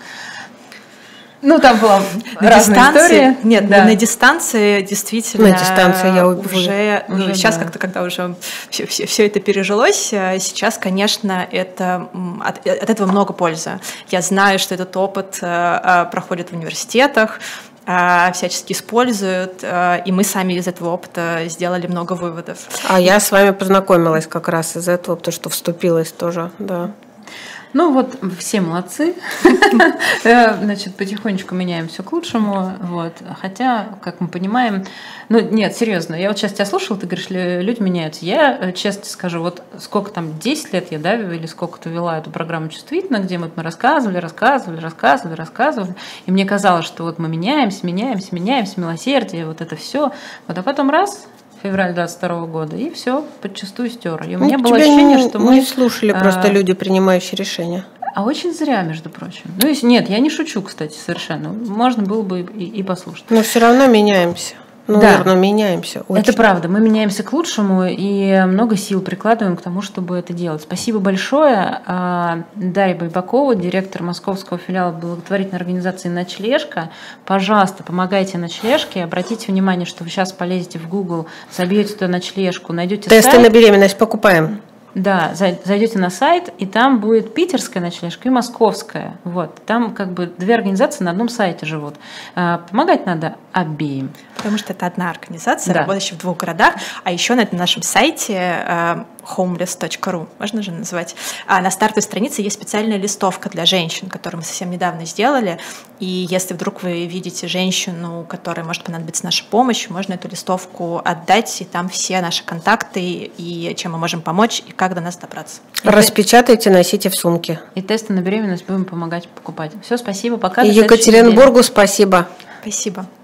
Speaker 1: Ну, там была разная история.
Speaker 3: Нет, да. На дистанции действительно.
Speaker 2: На дистанции я
Speaker 3: уже сейчас да. Как-то, когда уже все это пережилось, сейчас, конечно, от этого много пользы. Я знаю, что этот опыт проходит в университетах, всячески используют, и мы сами из этого опыта сделали много выводов.
Speaker 2: А я с вами познакомилась как раз из этого, потому что вступилась тоже, да.
Speaker 1: Ну вот, все молодцы, значит, потихонечку меняем все к лучшему, вот, хотя, как мы понимаем, ну нет, серьезно, я вот сейчас тебя слушала, ты говоришь, люди меняются, я честно скажу, вот сколько там, 10 лет я, да, или сколько-то вела эту программу «Чувствительно», где мы рассказывали, и мне казалось, что вот мы меняемся, милосердие, вот это все, вот, а потом раз, февраль 22 года, и все, подчастую стер. И у меня было ощущение, что мы...
Speaker 2: Не слушали просто люди, принимающие решения.
Speaker 1: А очень зря, между прочим. Ну, нет, я не шучу, кстати, совершенно. Можно было бы и послушать.
Speaker 2: Но все равно меняемся. Ну,
Speaker 1: да,
Speaker 2: верно, меняемся. Очень.
Speaker 1: Это правда. Мы меняемся к лучшему и много сил прикладываем к тому, чтобы это делать. Спасибо большое. Дарья Байбакова, директор московского филиала благотворительной организации «Ночлежка». Пожалуйста, помогайте «Ночлежке». Обратите внимание, что вы сейчас полезете в Google, забьете туда «Ночлежку», найдете
Speaker 2: тесты
Speaker 1: сайт.
Speaker 2: На беременность покупаем.
Speaker 1: Да, зайдете на сайт, и там будет питерская ночлежка и московская. Вот. Там как бы две организации на одном сайте живут. Помогать надо обеим.
Speaker 3: Потому что это одна организация, да, работающая в 2 городах. А еще на нашем сайте homeless.ru, можно же назвать, на стартовой странице есть специальная листовка для женщин, которую мы совсем недавно сделали. И если вдруг вы видите женщину, которой может понадобиться наша помощь, можно эту листовку отдать, и там все наши контакты, и чем мы можем помочь, и как до нас добраться.
Speaker 2: Распечатайте, носите в сумке.
Speaker 1: И тесты на беременность будем помогать покупать. Все, спасибо, пока.
Speaker 2: И Екатеринбургу спасибо.
Speaker 3: Спасибо.